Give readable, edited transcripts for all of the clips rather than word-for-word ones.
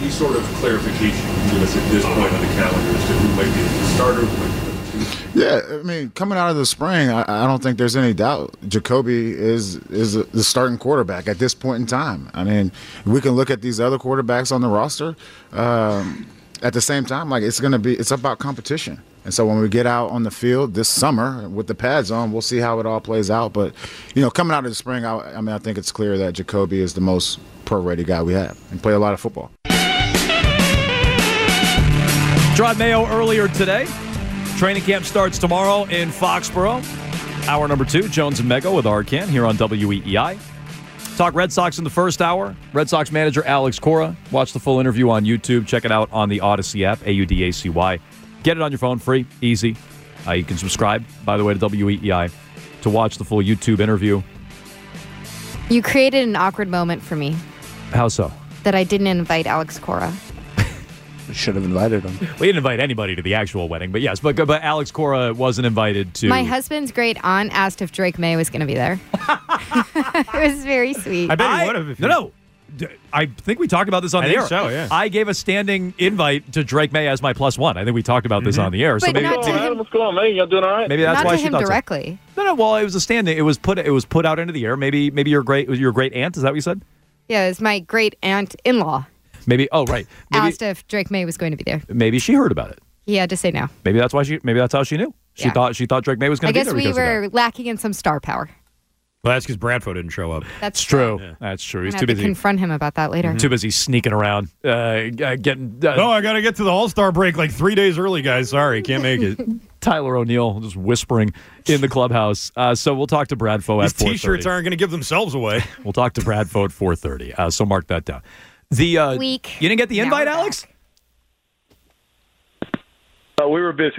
any sort of clarification you can give us at this point on the calendar as to who might be the starter, who might be the Yeah, I mean, coming out of the spring, I don't think there's any doubt Jacoby is the starting quarterback at this point in time. I mean, we can look at these other quarterbacks on the roster. At the same time, like it's about competition. And so when we get out on the field this summer with the pads on, we'll see how it all plays out. But, coming out of the spring, I think it's clear that Jacoby is the most pro-ready guy we have and play a lot of football. Jerod Mayo earlier today. Training camp starts tomorrow in Foxborough. Hour number 2, Jones and Mego with Arcan here on WEEI. Talk Red Sox in the first hour. Red Sox manager Alex Cora. Watch the full interview on YouTube. Check it out on the Odyssey app, AUDACY. Get it on your phone, free, easy. You can subscribe, by the way, to WEEI to watch the full YouTube interview. You created an awkward moment for me. How so? That I didn't invite Alex Cora. We should have invited him. We didn't invite anybody to the actual wedding, but yes, but Alex Cora wasn't invited to. My husband's great aunt asked if Drake May was going to be there. It was very sweet. I bet he would have. No. I think we talked about this on the air. I think so, yeah. I gave a standing invite to Drake May as my +1. I think we talked about this on the air. But so maybe, not to him. What's going on, man? Y'all doing all right? Maybe that's not why to she him thought directly. So. No. Well, it was a standing. It was put out into the air. Maybe your great aunt. Is that what you said? Yeah, it was my great aunt-in-law. Maybe. Oh, right. Maybe, asked if Drake May was going to be there. Maybe she heard about it. He had to say no. Maybe that's why Maybe that's how she knew. She thought Drake May was going to be there. I guess we were lacking in some star power. Well, that's because Bradfo didn't show up. That's true. Yeah. That's true. He's He's too too busy. busy. Confront him about that later. Too busy sneaking around, getting. No, I got to get to the All-Star break like 3 days early, guys. Sorry, can't make it. Tyler O'Neill just whispering in the clubhouse. So we'll talk to Bradfo at 4:30. These T-shirts aren't going to give themselves away. We'll talk to Bradfo at 4:30. So mark that down. The week. You didn't get the invite, Alex? We were busy.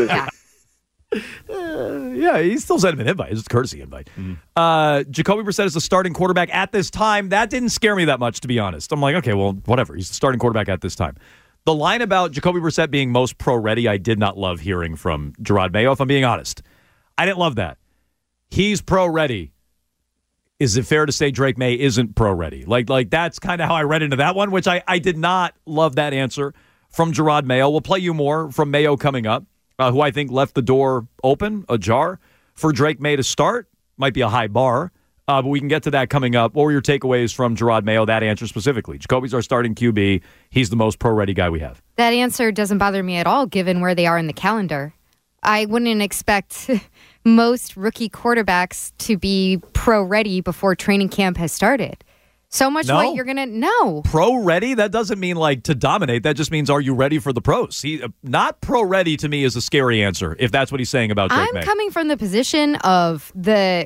Yeah, he still sent him an invite. It's a courtesy invite. Jacoby Brissett is the starting quarterback at this time. That didn't scare me that much, to be honest. I'm like, okay, well, whatever. He's the starting quarterback at this time. The line about Jacoby Brissett being most pro-ready, I did not love hearing from Jerod Mayo, if I'm being honest. I didn't love that. He's pro-ready. Is it fair to say Drake May isn't pro-ready? Like that's kind of how I read into that one, which I did not love that answer from Jerod Mayo. We'll play you more from Mayo coming up. Who I think left the door open, ajar, for Drake May to start. Might be a high bar, but we can get to that coming up. What were your takeaways from Jerod Mayo, that answer specifically? Jacoby's our starting QB. He's the most pro-ready guy we have. That answer doesn't bother me at all, given where they are in the calendar. I wouldn't expect most rookie quarterbacks to be pro-ready before training camp has started. So much what you're going to know. Pro-ready? That doesn't mean like to dominate. That just means are you ready for the pros? Not pro-ready to me is a scary answer, if that's what he's saying about Drake May. I'm coming from the position of the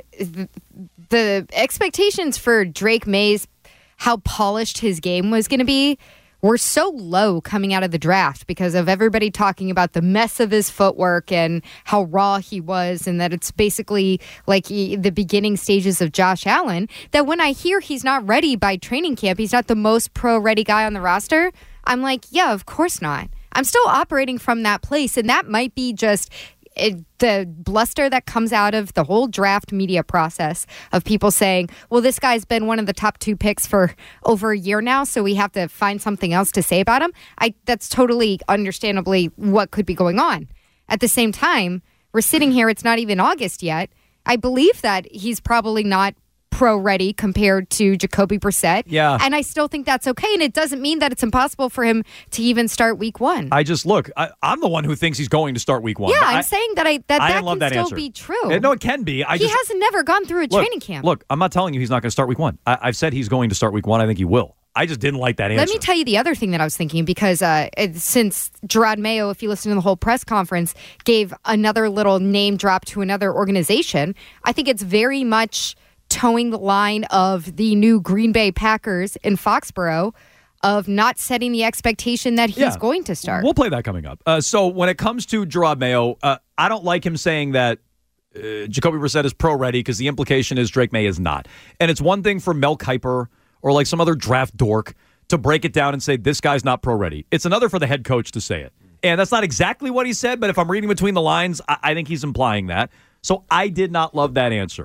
expectations for Drake May's, how polished his game was going to be, were so low coming out of the draft because of everybody talking about the mess of his footwork and how raw he was, and that it's basically like the beginning stages of Josh Allen, that when I hear he's not ready by training camp, he's not the most pro-ready guy on the roster, I'm like, yeah, of course not. I'm still operating from that place, and that might be just the bluster that comes out of the whole draft media process of people saying, well, this guy's been one of the top 2 picks for over a year now, so we have to find something else to say about him. That's totally understandably what could be going on. At the same time, we're sitting here, it's not even August yet. I believe that he's probably not pro-ready compared to Jacoby Brissett. Yeah. And I still think that's okay. And it doesn't mean that it's impossible for him to even start week 1. I'm the one who thinks he's going to start week 1. Yeah, I'm saying that that love can that still answer. be true. No, it can be. He has never gone through a training camp. Look, I'm not telling you he's not going to start week 1. I've said he's going to start week 1. I think he will. I just didn't like that answer. Let me tell you the other thing that I was thinking, because since Jerod Mayo, if you listen to the whole press conference, gave another little name drop to another organization, I think it's very much towing the line of the new Green Bay Packers in Foxborough of not setting the expectation that he's going to start. We'll play that coming up. So when it comes to Jerod Mayo, I don't like him saying that Jacoby Brissett is pro-ready because the implication is Drake May is not. And it's one thing for Mel Kiper or like some other draft dork to break it down and say this guy's not pro-ready. It's another for the head coach to say it. And that's not exactly what he said, but if I'm reading between the lines, I think he's implying that. So I did not love that answer.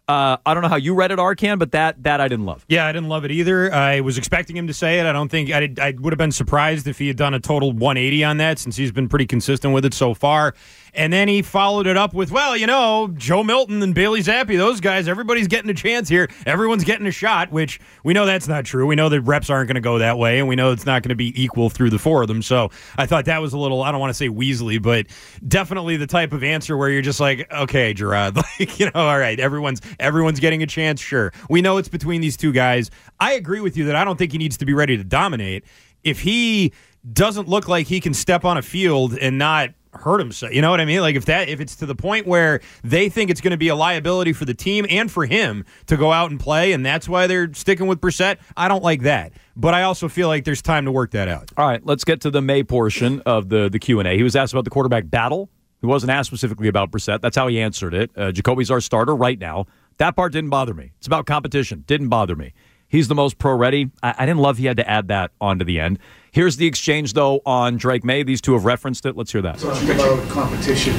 I don't know how you read it, Arcan, but that I didn't love. Yeah, I didn't love it either. I was expecting him to say it. I don't think I would have been surprised if he had done a total 180 on that, since he's been pretty consistent with it so far. And then he followed it up with, well, Joe Milton and Bailey Zappi, those guys, everybody's getting a chance here. Everyone's getting a shot, which we know that's not true. We know that reps aren't going to go that way, and we know it's not going to be equal through the four of them. So I thought that was a little, I don't want to say Weasley, but definitely the type of answer where you're just like, okay, Gerard, all right, everyone's getting a chance, sure. We know it's between these two guys. I agree with you that I don't think he needs to be ready to dominate. If he doesn't look like he can step on a field and not hurt himself, you know what I mean? Like if it's to the point where they think it's going to be a liability for the team and for him to go out and play, and that's why they're sticking with Brissett, I don't like that. But I also feel like there's time to work that out. All right, let's get to the May portion of the Q&A. He was asked about the quarterback battle. He wasn't asked specifically about Brissett. That's how he answered it. Jacoby's our starter right now. That part didn't bother me. It's about competition. Didn't bother me. He's the most pro-ready. I didn't love he had to add that onto the end. Here's the exchange, though, on Drake May. These two have referenced it. Let's hear that. Talking about competition,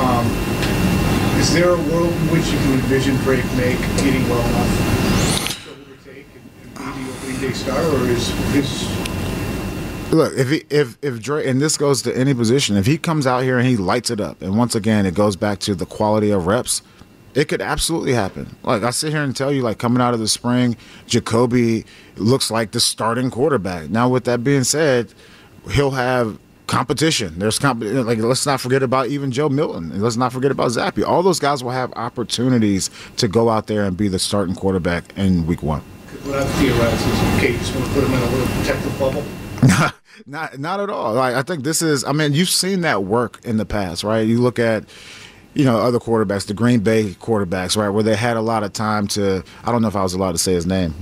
is there a world in which you can envision Drake May competing well enough to overtake and be the opening day star, or is his... Look, if Drake, and this goes to any position, if he comes out here and he lights it up, and once again, it goes back to the quality of reps, it could absolutely happen. Like, I sit here and tell you, like, coming out of the spring, Jacoby looks like the starting quarterback. Now, with that being said, he'll have competition. There's like, let's not forget about even Joe Milton. Let's not forget about Zappi. All those guys will have opportunities to go out there and be the starting quarterback in week one. What I've theorized is, okay, you just want to put him in a little protective bubble? Not at all. Like, I think this is, I mean, you've seen that work in the past, right? You look at, other quarterbacks, the Green Bay quarterbacks, right, where they had a lot of time to, I don't know if I was allowed to say his name,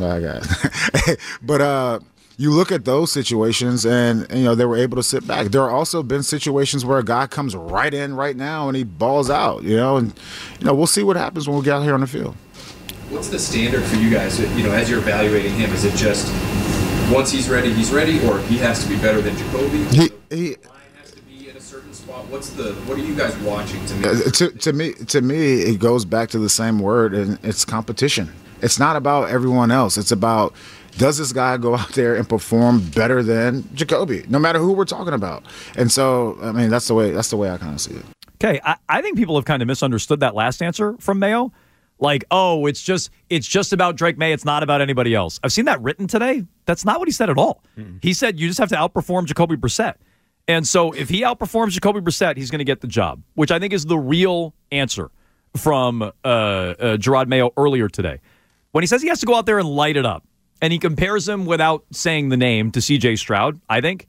but you look at those situations and, they were able to sit back. There are also been situations where a guy comes right in right now and he balls out, and, we'll see what happens when we get out here on the field. What's the standard for you guys, as you're evaluating him? Is it just once he's ready, or he has to be better than Jacoby? He has to be in a certain spot. What are you guys watching to make? To me, it goes back to the same word, and it's competition. It's not about everyone else. It's about, does this guy go out there and perform better than Jacoby, no matter who we're talking about? And so, I mean, that's the way I kind of see it. Okay, I think people have kind of misunderstood that last answer from Mayo. Like, oh, it's just about Drake May. It's not about anybody else. I've seen that written today. That's not what he said at all. Mm-hmm. He said you just have to outperform Jacoby Brissett. And so if he outperforms Jacoby Brissett, he's going to get the job, which I think is the real answer from Gerard Mayo earlier today. When he says he has to go out there and light it up, and he compares him without saying the name to C.J. Stroud, I think,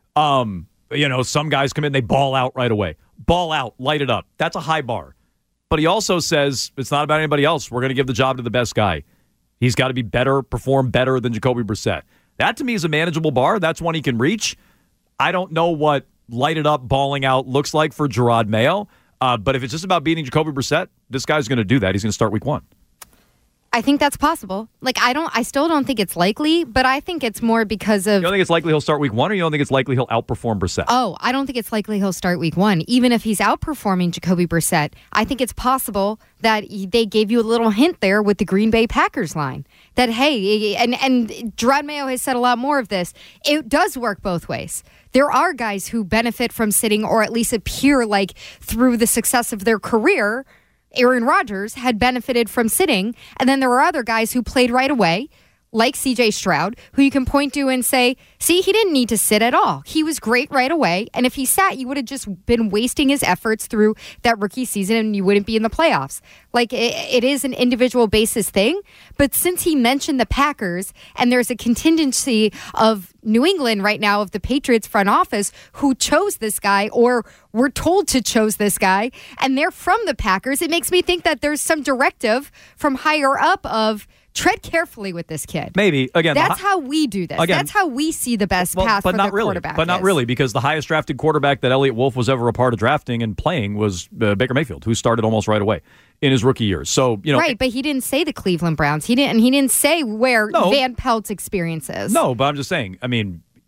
some guys come in, they ball out right away. Ball out, light it up. That's a high bar. But he also says it's not about anybody else. We're going to give the job to the best guy. He's got to be better, perform better than Jacoby Brissett. That, to me, is a manageable bar. That's one he can reach. I don't know what light it up, balling out looks like for Gerard Mayo. But if it's just about beating Jacoby Brissett, this guy's going to do that. He's going to start week one. I think that's possible. Like, I still don't think it's likely, but I think it's more because of... You don't think it's likely he'll start week one, or you don't think it's likely he'll outperform Brissett? Oh, I don't think it's likely he'll start week one. Even if he's outperforming Jacoby Brissett, I think it's possible that they gave you a little hint there with the Green Bay Packers line. That, hey, and Gerard Mayo has said a lot more of this, it does work both ways. There are guys who benefit from sitting, or at least appear like through the success of their career, Aaron Rodgers had benefited from sitting, and then there were other guys who played right away, like C.J. Stroud, who you can point to and say, see, he didn't need to sit at all. He was great right away, and if he sat, you would have just been wasting his efforts through that rookie season, and you wouldn't be in the playoffs. Like, it is an individual basis thing, but since he mentioned the Packers, and there's a contingency of New England right now, of the Patriots front office, who chose this guy, or were told to chose this guy, and they're from the Packers, it makes me think that there's some directive from higher up of, tread carefully with this kid. Maybe. Again, that's how we do this. That's how we see the best path for the quarterback. But not really, because the highest drafted quarterback that Elliott Wolf was ever a part of drafting and playing was Baker Mayfield, who started almost right away in his rookie years. So, right, but he didn't say the Cleveland Browns. He didn't say where Van Pelt's experience is. No, but I'm just saying, I mean,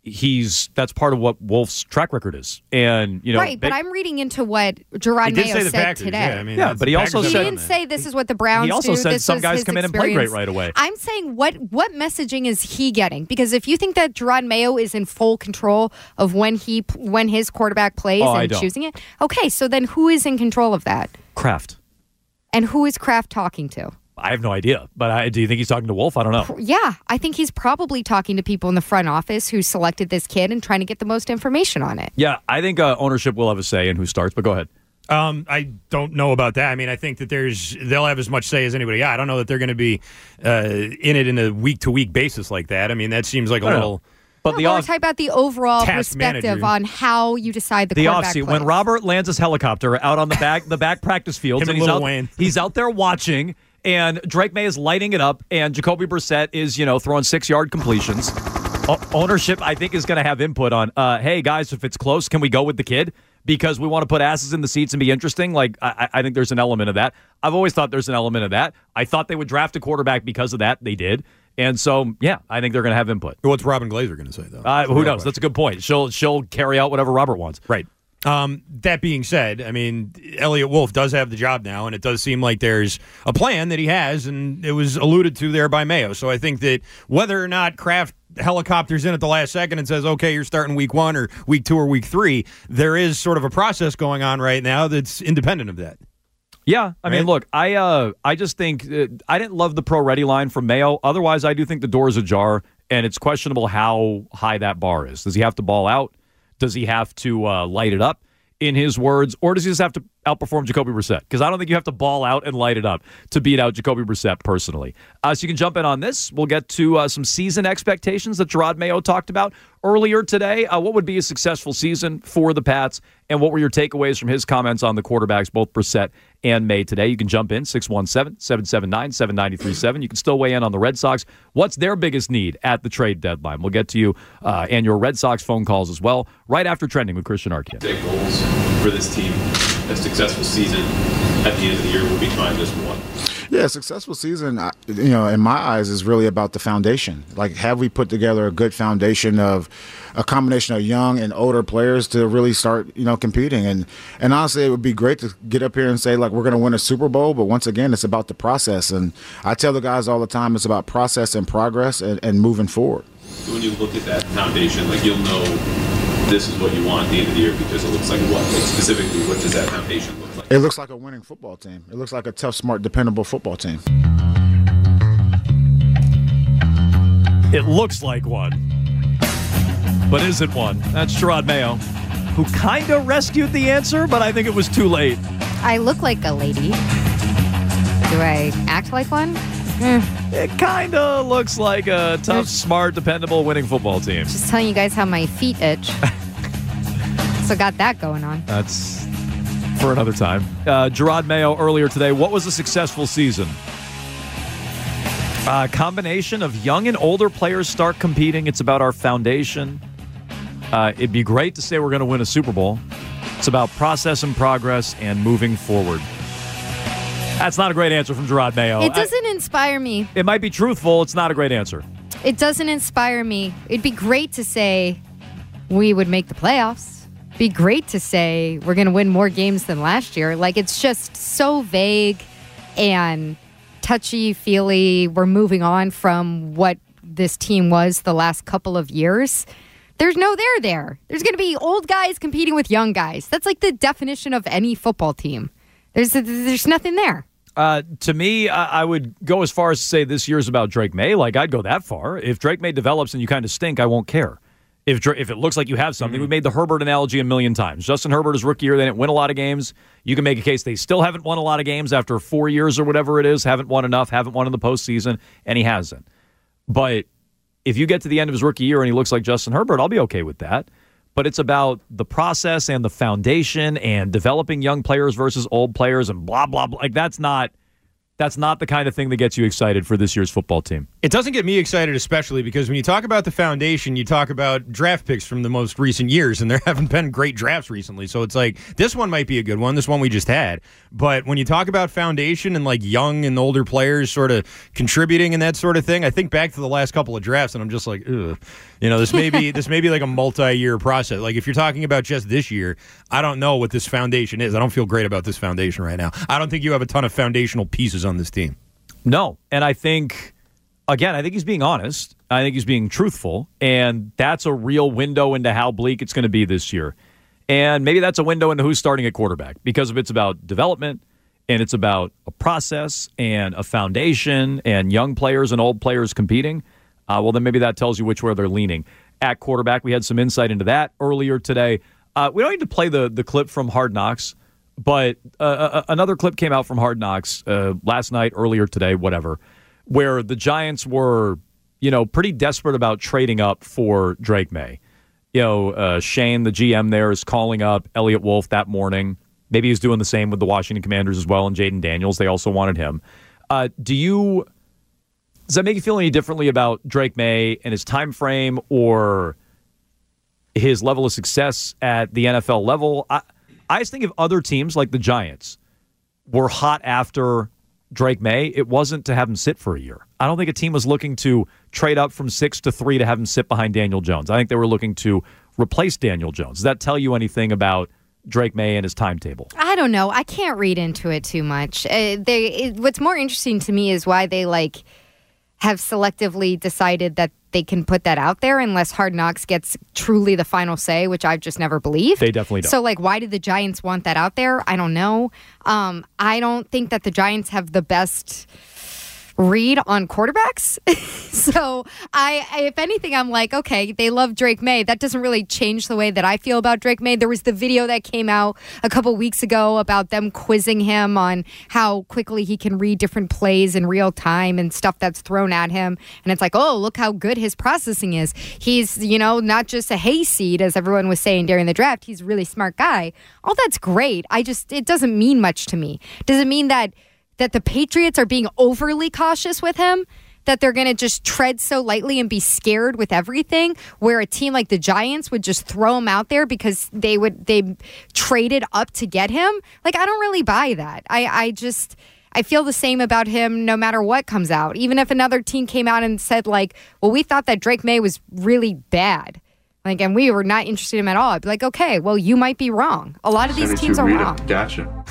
that's part of what Wolf's track record is. And, right, but I'm reading into what Gerard Mayo said Packers, today. Yeah, but he also He said didn't say this is what the Browns do. He also said this some was guys his come in and play experience. great right away. I'm saying what messaging is he getting? Because if you think that Gerard Mayo is in full control of when his quarterback plays and choosing it, okay, so then who is in control of that? Kraft. And who is Kraft talking to? I have no idea, but do you think he's talking to Wolf? I don't know. Yeah, I think he's probably talking to people in the front office who selected this kid and trying to get the most information on it. Yeah, I think ownership will have a say in who starts, but go ahead. I don't know about that. I mean, I think that they'll have as much say as anybody. Yeah, I don't know that they're going to be in it in a week-to-week basis like that. I mean, that seems like a little... But we're talking about the overall perspective on how you decide the quarterback offseason. plays. When Robert lands his helicopter out on the back practice fields, and he's out there watching, and Drake May is lighting it up, and Jacoby Brissett is throwing 6-yard completions. Ownership, I think, is going to have input on. Hey guys, if it's close, can we go with the kid? Because we want to put asses in the seats and be interesting. Like I think there's an element of that. I've always thought there's an element of that. I thought they would draft a quarterback because of that. They did. And so, yeah, I think they're going to have input. What's Robin Glazer going to say, though? Who knows? That's a good point. She'll carry out whatever Robert wants. Right. That being said, I mean, Elliot Wolf does have the job now, and it does seem like there's a plan that he has, and it was alluded to there by Mayo. So I think that whether or not Kraft helicopters in at the last second and says, okay, you're starting week 1 or week 2 or week 3, there is sort of a process going on right now that's independent of that. Yeah, I mean, look, I just think I didn't love the pro-ready line from Mayo. Otherwise, I do think the door is ajar, and it's questionable how high that bar is. Does he have to ball out? Does he have to light it up, in his words, or does he just have to outperform Jacoby Brissett? Because I don't think you have to ball out and light it up to beat out Jacoby Brissett personally. So you can jump in on this. We'll get to some season expectations that Gerard Mayo talked about earlier today. What would be a successful season for the Pats, and what were your takeaways from his comments on the quarterbacks, both Brissett and May today? You can jump in, 617-779-7937. You can still weigh in on the Red Sox. What's their biggest need at the trade deadline? We'll get to you and your Red Sox phone calls as well, right after Trending with Christian Arquette. Big goals for this team. A successful season at the end of the year will be fine this one. Yeah, a successful season, in my eyes, is really about the foundation. Like, have we put together a good foundation of a combination of young and older players to really start, competing? And honestly, it would be great to get up here and say, like, we're going to win a Super Bowl. But once again, it's about the process. And I tell the guys all the time, it's about process and progress and moving forward. So when you look at that foundation, like, you'll know this is what you want at the end of the year because it looks like what? Like, specifically, what does that foundation look like? It looks like a winning football team. It looks like a tough, smart, dependable football team. It looks like one, but isn't one. That's Gerard Mayo, who kind of rescued the answer, but I think it was too late. I look like a lady. Do I act like one? It kind of looks like a tough, smart, dependable, winning football team. Just telling you guys how my feet itch. So got that going on. That's for another time. Gerard Mayo earlier today. What was a successful season? A combination of young and older players start competing. It's about our foundation. It'd be great to say we're going to win a Super Bowl. It's about process and progress and moving forward. That's not a great answer from Gerard Mayo. It doesn't inspire me. It might be truthful. It's not a great answer. It doesn't inspire me. It'd be great to say we would make the playoffs. It'd be great to say we're going to win more games than last year. Like, it's just so vague and touchy-feely. We're moving on from what this team was the last couple of years. There's no there there. There's going to be old guys competing with young guys. That's like the definition of any football team. There's nothing there. To me, I would go as far as to say this year's about Drake May. Like, I'd go that far. If Drake May develops and you kind of stink, I won't care. If it looks like you have something, we made the Herbert analogy a million times. Justin Herbert is rookie year. They didn't win a lot of games. You can make a case they still haven't won a lot of games after 4 years or whatever it is. Haven't won enough. Haven't won in the postseason, and he hasn't. But if you get to the end of his rookie year and he looks like Justin Herbert, I'll be okay with that. But it's about the process and the foundation and developing young players versus old players and blah, blah, blah. Like, that's not the kind of thing that gets you excited for this year's football team. It doesn't get me excited, especially because when you talk about the foundation, you talk about draft picks from the most recent years, and there haven't been great drafts recently. So it's like, this one might be a good one, this one we just had. But when you talk about foundation and like young and older players sort of contributing and that sort of thing, I think back to the last couple of drafts, and I'm just like, ugh. This may be like a multi-year process. Like if you're talking about just this year, I don't know what this foundation is. I don't feel great about this foundation right now. I don't think you have a ton of foundational pieces on this team. No, and I think he's being honest. I think he's being truthful, and that's a real window into how bleak it's going to be this year. And maybe that's a window into who's starting at quarterback, because if it's about development and it's about a process and a foundation and young players and old players competing, well, then maybe that tells you which way they're leaning. At quarterback, we had some insight into that earlier today. We don't need to play the clip from Hard Knocks, but another clip came out from Hard Knocks last night, earlier today, whatever, where the Giants were, pretty desperate about trading up for Drake May. Shane, the GM there, is calling up Elliott Wolf that morning. Maybe he's doing the same with the Washington Commanders as well, and Jaden Daniels. They also wanted him. Does that make you feel any differently about Drake May and his time frame or his level of success at the NFL level? I just think if other teams like the Giants were hot after Drake May, it wasn't to have him sit for a year. I don't think a team was looking to trade up from 6 to 3 to have him sit behind Daniel Jones. I think they were looking to replace Daniel Jones. Does that tell you anything about Drake May and his timetable? I don't know. I can't read into it too much. What's more interesting to me is why they have selectively decided that they can put that out there unless Hard Knocks gets truly the final say, which I've just never believed. They definitely don't. So, why did the Giants want that out there? I don't know. I don't think that the Giants have the best read on quarterbacks. So, if anything, I'm like, okay, they love Drake May. That doesn't really change the way that I feel about Drake May. There was the video that came out a couple weeks ago about them quizzing him on how quickly he can read different plays in real time and stuff that's thrown at him. And it's like, oh, look how good his processing is. He's, not just a hayseed, as everyone was saying during the draft. He's a really smart guy. All that's great. It doesn't mean much to me. Does it mean that the Patriots are being overly cautious with him, that they're going to just tread so lightly and be scared with everything, where a team like the Giants would just throw him out there because they traded up to get him? I don't really buy that. I feel the same about him no matter what comes out. Even if another team came out and said, well, we thought that Drake May was really bad, and we were not interested in him at all, I'd be like, okay, well, you might be wrong. A lot of these teams are wrong. Gotcha.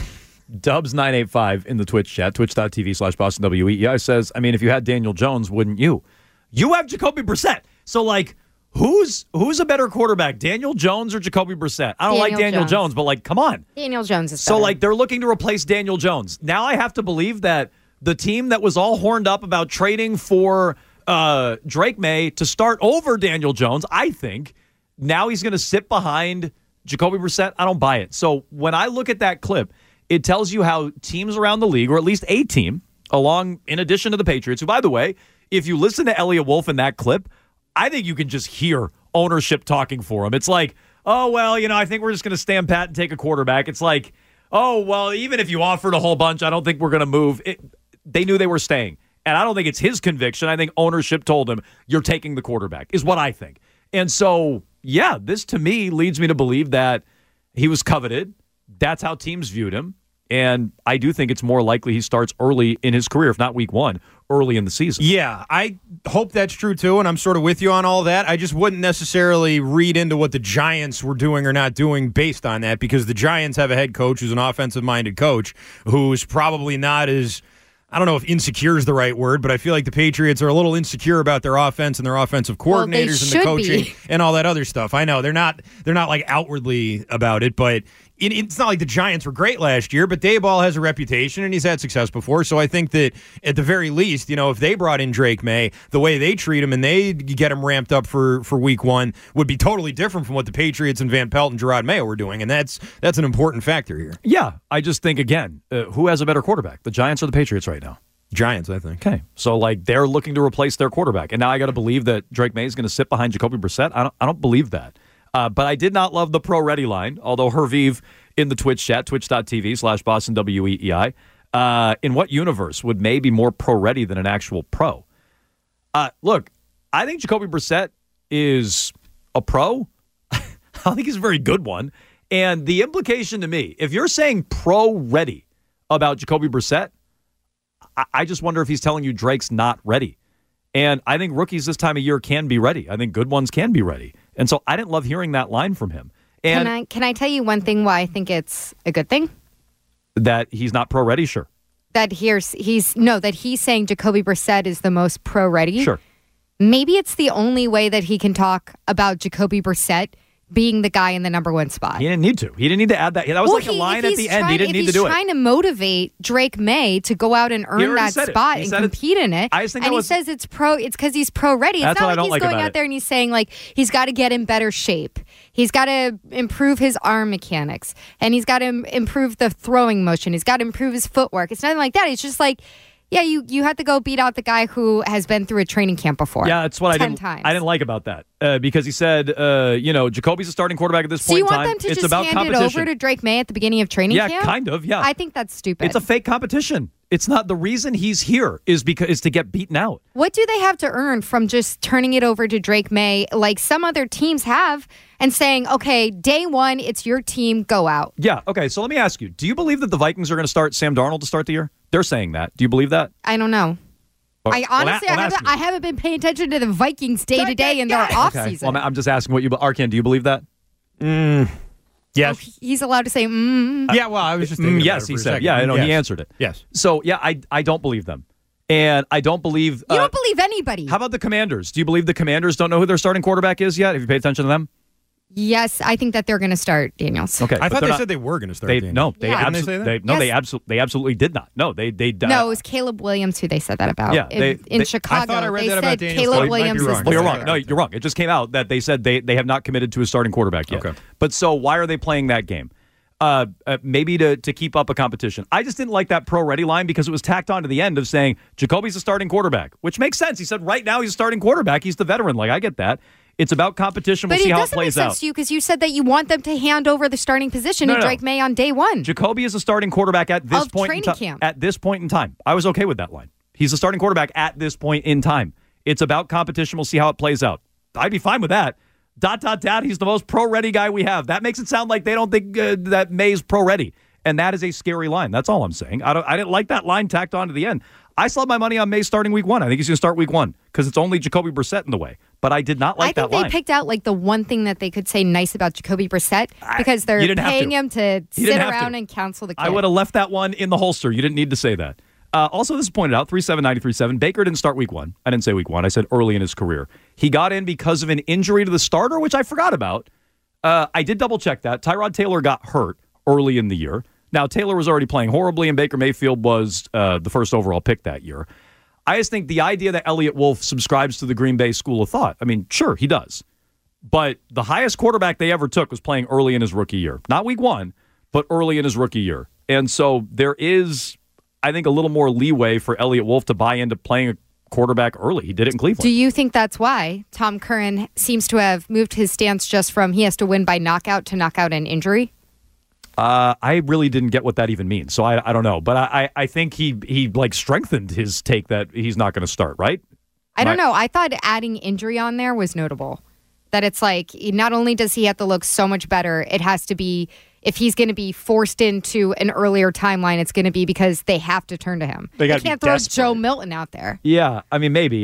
Dubs985 in the Twitch chat, twitch.tv/BostonWEEI says, if you had Daniel Jones, wouldn't you? You have Jacoby Brissett. So, who's a better quarterback, Daniel Jones or Jacoby Brissett? I don't like Daniel Jones, but, come on. Daniel Jones is better. So, they're looking to replace Daniel Jones. Now I have to believe that the team that was all horned up about trading for Drake May to start over Daniel Jones, I think, now he's going to sit behind Jacoby Brissett. I don't buy it. So, when I look at that clip, it tells you how teams around the league, or at least a team, in addition to the Patriots, who, by the way, if you listen to Elliott Wolf in that clip, I think you can just hear ownership talking for him. It's like, oh, well, I think we're just going to stand pat and take a quarterback. It's like, oh, well, even if you offered a whole bunch, I don't think we're going to move. They knew they were staying. And I don't think it's his conviction. I think ownership told him, you're taking the quarterback, is what I think. And so, yeah, this to me leads me to believe that he was coveted. That's how teams viewed him. And I do think it's more likely he starts early in his career, if not week 1, early in the season. Yeah, I hope that's true, too, and I'm sort of with you on all that. I just wouldn't necessarily read into what the Giants were doing or not doing based on that, because the Giants have a head coach who's an offensive-minded coach who's probably not as, I don't know if insecure is the right word, but I feel like the Patriots are a little insecure about their offense and their offensive coordinators and the coaching and all that other stuff. I know they're not outwardly about it, but it's not like the Giants were great last year, but Daboll has a reputation and he's had success before. So I think that at the very least, if they brought in Drake May, the way they treat him and they get him ramped up for week 1 would be totally different from what the Patriots and Van Pelt and Gerard Mayo were doing. And that's an important factor here. Yeah, I just think, again, who has a better quarterback, the Giants or the Patriots right now? Giants, I think. Okay, so they're looking to replace their quarterback. And now I got to believe that Drake May is going to sit behind Jacoby Brissett. I don't believe that. But I did not love the pro-ready line, although Herviv in the Twitch chat, twitch.tv/BostonWEEI, in what universe would May be more pro-ready than an actual pro? Look, I think Jacoby Brissett is a pro. I don't think he's a very good one. And the implication to me, if you're saying pro-ready about Jacoby Brissett, I just wonder if he's telling you Drake's not ready. And I think rookies this time of year can be ready. I think good ones can be ready. And so I didn't love hearing that line from him. And Can I tell you one thing why I think it's a good thing? that he's not pro ready, sure. That he's saying Jacoby Brissett is the most pro ready. Sure. Maybe it's the only way that he can talk about Jacoby Brissett being the guy in the number one spot. He didn't need to. He didn't need to add that. That was like a line at the end. He didn't need to do it. If he's trying to motivate Drake May to go out and earn that spot and compete in it, and he says it's because he's pro ready. It's not like he's going out there and he's saying like he's got to get in better shape. He's got to improve his arm mechanics, and he's got to improve the throwing motion. He's got to improve his footwork. It's nothing like that. It's just like, yeah, you had to go beat out the guy who has been through a training camp before. Yeah, that's what 10 times. I didn't like about that because he said, Jacoby's a starting quarterback at this point in time. So you want them to just hand it over to Drake May at the beginning of training camp? Yeah, kind of, yeah. I think that's stupid. It's a fake competition. It's not the reason he's here is to get beaten out. What do they have to earn from just turning it over to Drake May like some other teams have and saying, okay, day one, it's your team, go out? Yeah, okay, so let me ask you, do you believe that the Vikings are going to start Sam Darnold to start the year? They're saying that. Do you believe that? I don't know. I honestly, I haven't been paying attention to the Vikings day to day in their offseason. Okay. Well, I'm just asking what you, Arkan, do you believe that? Yes. Oh, he's allowed to say, Yeah, well, I was just thinking yes, he said. Yeah, I know, he answered it. Yes. So, yeah, I don't believe them. And I don't believe... you don't believe anybody. How about the Commanders? Do you believe the Commanders don't know who their starting quarterback is yet? Have you paid attention to them? Yes, I think that they're going to start Daniels. Okay, I thought they said they were going to start. No, they absolutely did not. No, they No, it was Caleb Williams who they said that about. Yeah, in Chicago. I thought I read they that said about Daniels. Caleb Williams is the you're wrong. starter. No, you're wrong. It just came out that they said they have not committed to a starting quarterback yet. Okay. But so why are they playing that game? Maybe to keep up a competition. I just didn't like that pro ready line because it was tacked on to the end of saying Jacoby's a starting quarterback, which makes sense. He said right now he's a starting quarterback. He's the veteran. Like, I get that. It's about competition. We'll see how it plays doesn't make sense out. to you because you said that you want them to hand over the starting position to Drake May on day one. Jacoby is a starting quarterback at this point in time. At this point in time, I was okay with that line. He's a starting quarterback at this point in time. It's about competition. We'll see how it plays out. I'd be fine with that. ... He's the most pro-ready guy we have. That makes it sound like they don't think that May's pro-ready. And that is a scary line. That's all I'm saying. I didn't like that line tacked on to the end. I still have my money on May starting week one. I think he's going to start week one because it's only Jacoby Brissett in the way. But I did not like that line. I think they picked out like the one thing that they could say nice about Jacoby Brissett because they're paying him to sit around and counsel the kid. I would have left that one in the holster. You didn't need to say that. Also, this is pointed out, 37937. Baker didn't start week one. I didn't say week one. I said early in his career. He got in because of an injury to the starter, which I forgot about. I did double check that. Tyrod Taylor got hurt early in the year. Now, Taylor was already playing horribly, and Baker Mayfield was the first overall pick that year. I just think the idea that Elliott Wolf subscribes to the Green Bay school of thought, I mean, sure, he does. But the highest quarterback they ever took was playing early in his rookie year. Not week one, but early in his rookie year. And so there is, I think, a little more leeway for Elliott Wolf to buy into playing a quarterback early. He did it in Cleveland. Do you think that's why Tom Curran seems to have moved his stance just from he has to win by knockout to knockout and injury? I really didn't get what that even means, so I don't know. But I think he like strengthened his take that he's not going to start, right? I don't know. I thought adding injury on there was notable. That it's like not only does he have to look so much better, it has to be if he's going to be forced into an earlier timeline, it's going to be because they have to turn to him. They can't throw Joe Milton out there. Yeah, I mean maybe.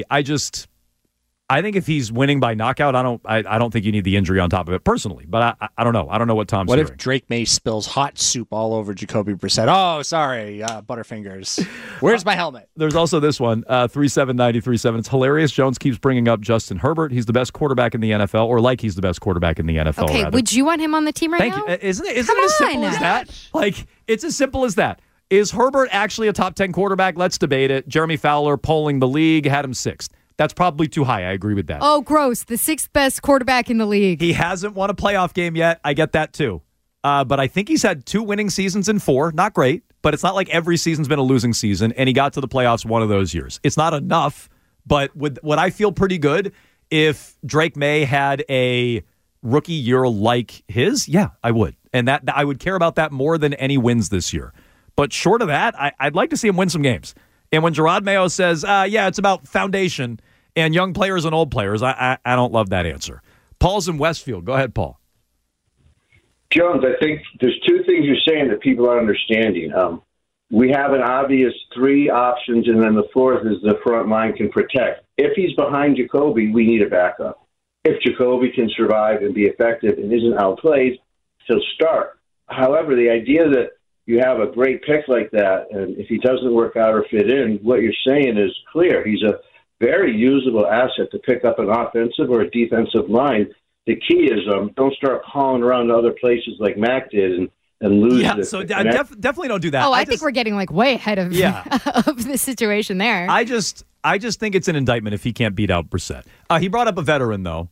I think if he's winning by knockout, I don't think you need the injury on top of it personally. But I don't know. I don't know what Tom's What hearing. if Drake May spills hot soup all over Jacoby Brissett? Oh, sorry, Butterfingers. Where's my helmet? There's also this one, 37937. It's hilarious. Jones keeps bringing up Justin Herbert. He's the best quarterback in the NFL, or like he's the best quarterback in the NFL. Okay, rather. Would you want him on the team right now? Thank you. Isn't it as simple as that? Like, it's as simple as that. Is Herbert actually a top 10 quarterback? Let's debate it. Jeremy Fowler polling the league had him 6th. That's probably too high. I agree with that. Oh, gross. The 6th best quarterback in the league. He hasn't won a playoff game yet. I get that too. But I think he's had 2 winning seasons in 4. Not great, but it's not like every season's been a losing season, and he got to the playoffs one of those years. It's not enough, but would I feel pretty good if Drake May had a rookie year like his? Yeah, I would. And that I would care about that more than any wins this year. But short of that, I'd like to see him win some games. And when Gerard Mayo says, yeah, it's about foundation and young players and old players, I don't love that answer. Paul's in Westfield. Go ahead, Paul. Jones, I think there's 2 things you're saying that people aren't understanding. we have an obvious three options, and then the fourth is the front line can protect. If he's behind Jacoby, we need a backup. If Jacoby can survive and be effective and isn't outplayed, he'll start. However, the idea that you have a great pick like that, and if he doesn't work out or fit in, what you're saying is clear. He's a very usable asset to pick up an offensive or a defensive line. The key is don't start calling around to other places like Mac did and lose. Yeah, so definitely don't do that. Oh, I think we're getting like way ahead of of the situation there. I just think it's an indictment if he can't beat out Brissett. He brought up a veteran though.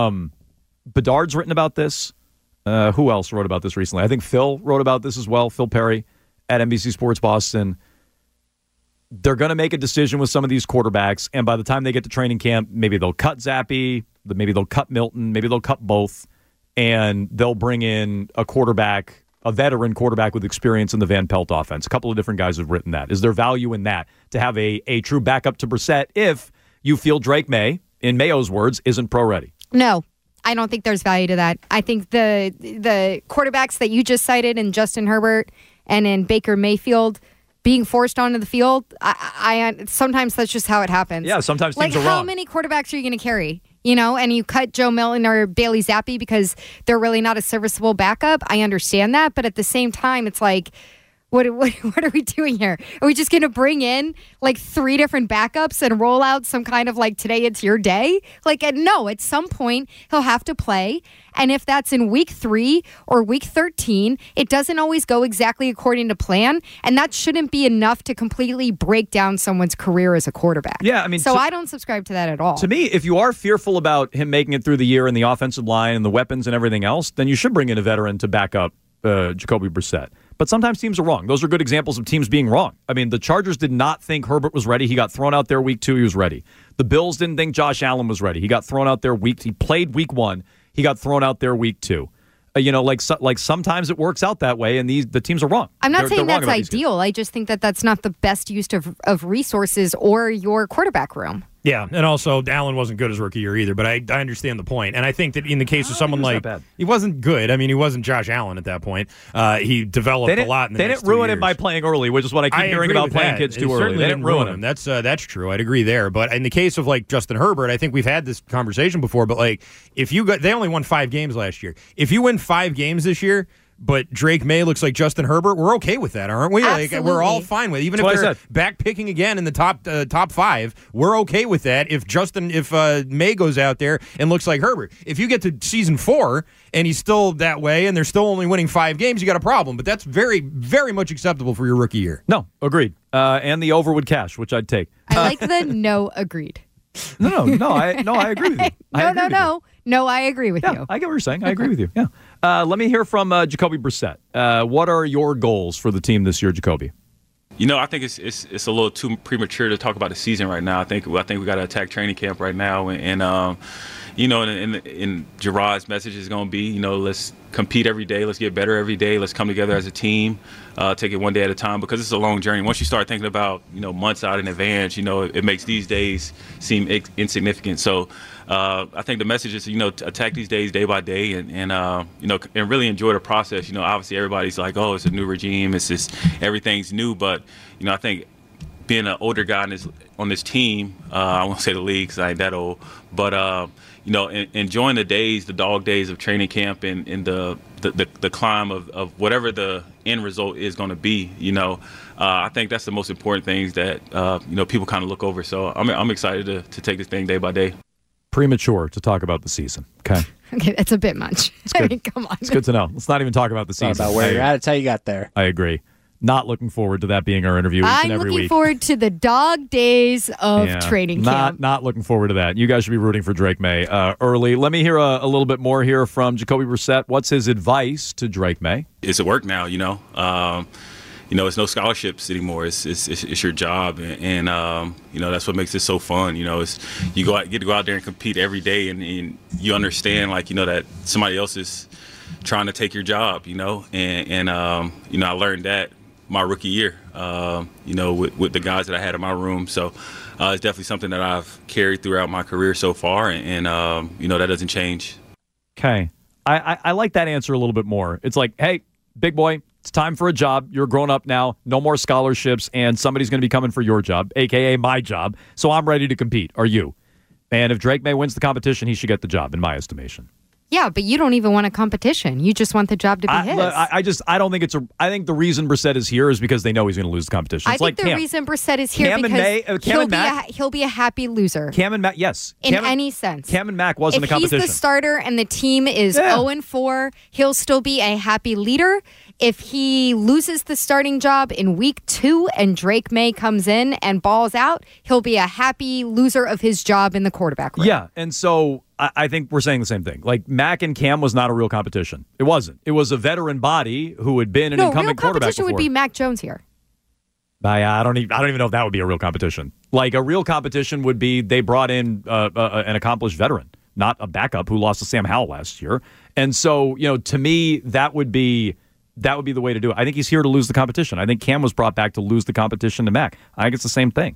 Bedard's written about this. Who else wrote about this recently? I think Phil wrote about this as well. Phil Perry at NBC Sports Boston. They're going to make a decision with some of these quarterbacks, and by the time they get to training camp, maybe they'll cut Zappe, maybe they'll cut Milton, maybe they'll cut both, and they'll bring in a quarterback, a veteran quarterback with experience in the Van Pelt offense. A couple of different guys have written that. Is there value in that, to have a true backup to Brissett if you feel Drake May, in Mayo's words, isn't pro-ready? No. I don't think there's value to that. I think the quarterbacks that you just cited in Justin Herbert and in Baker Mayfield being forced onto the field, I sometimes that's just how it happens. Yeah, sometimes teams are wrong. How many quarterbacks are you going to carry? You know, and you cut Joe Milton or Bailey Zappi because they're really not a serviceable backup. I understand that, but at the same time, it's like, what are we doing here? Are we just going to bring in like 3 different backups and roll out some kind of like today it's your day? Like, no, at some point he'll have to play. And if that's in week 3 or week 13, it doesn't always go exactly according to plan. And that shouldn't be enough to completely break down someone's career as a quarterback. Yeah, I mean, so I don't subscribe to that at all. To me, if you are fearful about him making it through the year and the offensive line and the weapons and everything else, then you should bring in a veteran to back up Jacoby Brissett. But sometimes teams are wrong. Those are good examples of teams being wrong. I mean, the Chargers did not think Herbert was ready. He got thrown out there week 2. He was ready. The Bills didn't think Josh Allen was ready. He got thrown out there he played week 1. He got thrown out there week 2. Like sometimes it works out that way, and the teams are wrong. I'm not saying that's ideal. I just think that that's not the best use of resources or your quarterback room. Yeah, and also Allen wasn't good his rookie year either, but I understand the point. And I think that in the case of someone like he wasn't good. I mean, he wasn't Josh Allen at that point. He developed a lot in the next 2 years. They didn't ruin it by playing early, which is what I keep hearing about playing kids too early. They didn't ruin him. That's true. I'd agree there. But in the case of like Justin Herbert, I think we've had this conversation before. But like, they only won 5 games last year. If you win 5 games this year, but Drake May looks like Justin Herbert, we're okay with that, aren't we? Absolutely. Like, we're all fine with it. Even if they're back picking again in the top 5, we're okay with that. If May goes out there and looks like Herbert. If you get to season 4 and he's still that way and they're still only winning 5 games, you got a problem. But that's very, very much acceptable for your rookie year. No, agreed. And the Overwood cash, which I'd take. I like the no agreed. No, I agree with you. No, I agree with you. I get what you're saying. I agree with you. Yeah. Let me hear from Jacoby Brissett. What are your goals for the team this year, Jacoby? I think it's a little too premature to talk about the season right now. I think we got to attack training camp right now, and Gerard's message is going to be, let's compete every day, let's get better every day, let's come together as a team, take it one day at a time, because it's a long journey. Once you start thinking about months out in advance, it makes these days seem insignificant. So I think the message is attack these days day by day, and really enjoy the process. Obviously everybody's like, oh, it's a new regime, it's just everything's new, but I think being an older guy on this team, I won't say the league because I ain't that old, but enjoying the days, the dog days of training camp, and the climb of whatever the end result is going to be. I think that's the most important things that people kind of look over. So I'm excited to take this thing day by day. Premature to talk about the season. Okay. Okay, that's a bit much. I mean, come on. It's good to know. Let's not even talk about the season. About where you're at. It's how you got there. I agree. Not looking forward to that being our interview each and every week. I'm looking forward to the dog days of training camp. Not looking forward to that. You guys should be rooting for Drake May early. Let me hear a little bit more here from Jacoby Brissett. What's his advice to Drake May? It's at work now, it's no scholarships anymore. It's your job, and that's what makes it so fun. It's you get to go out there and compete every day, and you understand that somebody else is trying to take your job, and I learned that my rookie year, with the guys that I had in my room. So it's definitely something that I've carried throughout my career so far, and that doesn't change. Okay. I like that answer a little bit more. It's like, hey, big boy, It's time for a job. You're grown up now. No more scholarships, and somebody's going to be coming for your job, a.k.a. my job. So I'm ready to compete. Are you? And if Drake May wins the competition, he should get the job, in my estimation. Yeah, but you don't even want a competition. You just want the job to be his. I don't think it's I think the reason Brissett is here is because they know he's going to lose the competition. It's I think the reason Brissett is here Cam because he'll be a happy loser. Cam and Mac, yes. In any sense. Cam and Mac wasn't a competition. If he's the starter and the team is 0-4, he'll still be a happy leader. If he loses the starting job in week 2 and Drake May comes in and balls out, he'll be a happy loser of his job in the quarterback room. Yeah, and so I think we're saying the same thing. Like, Mac and Cam was not a real competition. It wasn't. It was a veteran body who had been an incumbent quarterback before. Competition would be Mac Jones here. I don't even know if that would be a real competition. Like, a real competition would be they brought in an accomplished veteran, not a backup who lost to Sam Howell last year. And so, to me, that would be the way to do it. I think he's here to lose the competition. I think Cam was brought back to lose the competition to Mac. I think it's the same thing.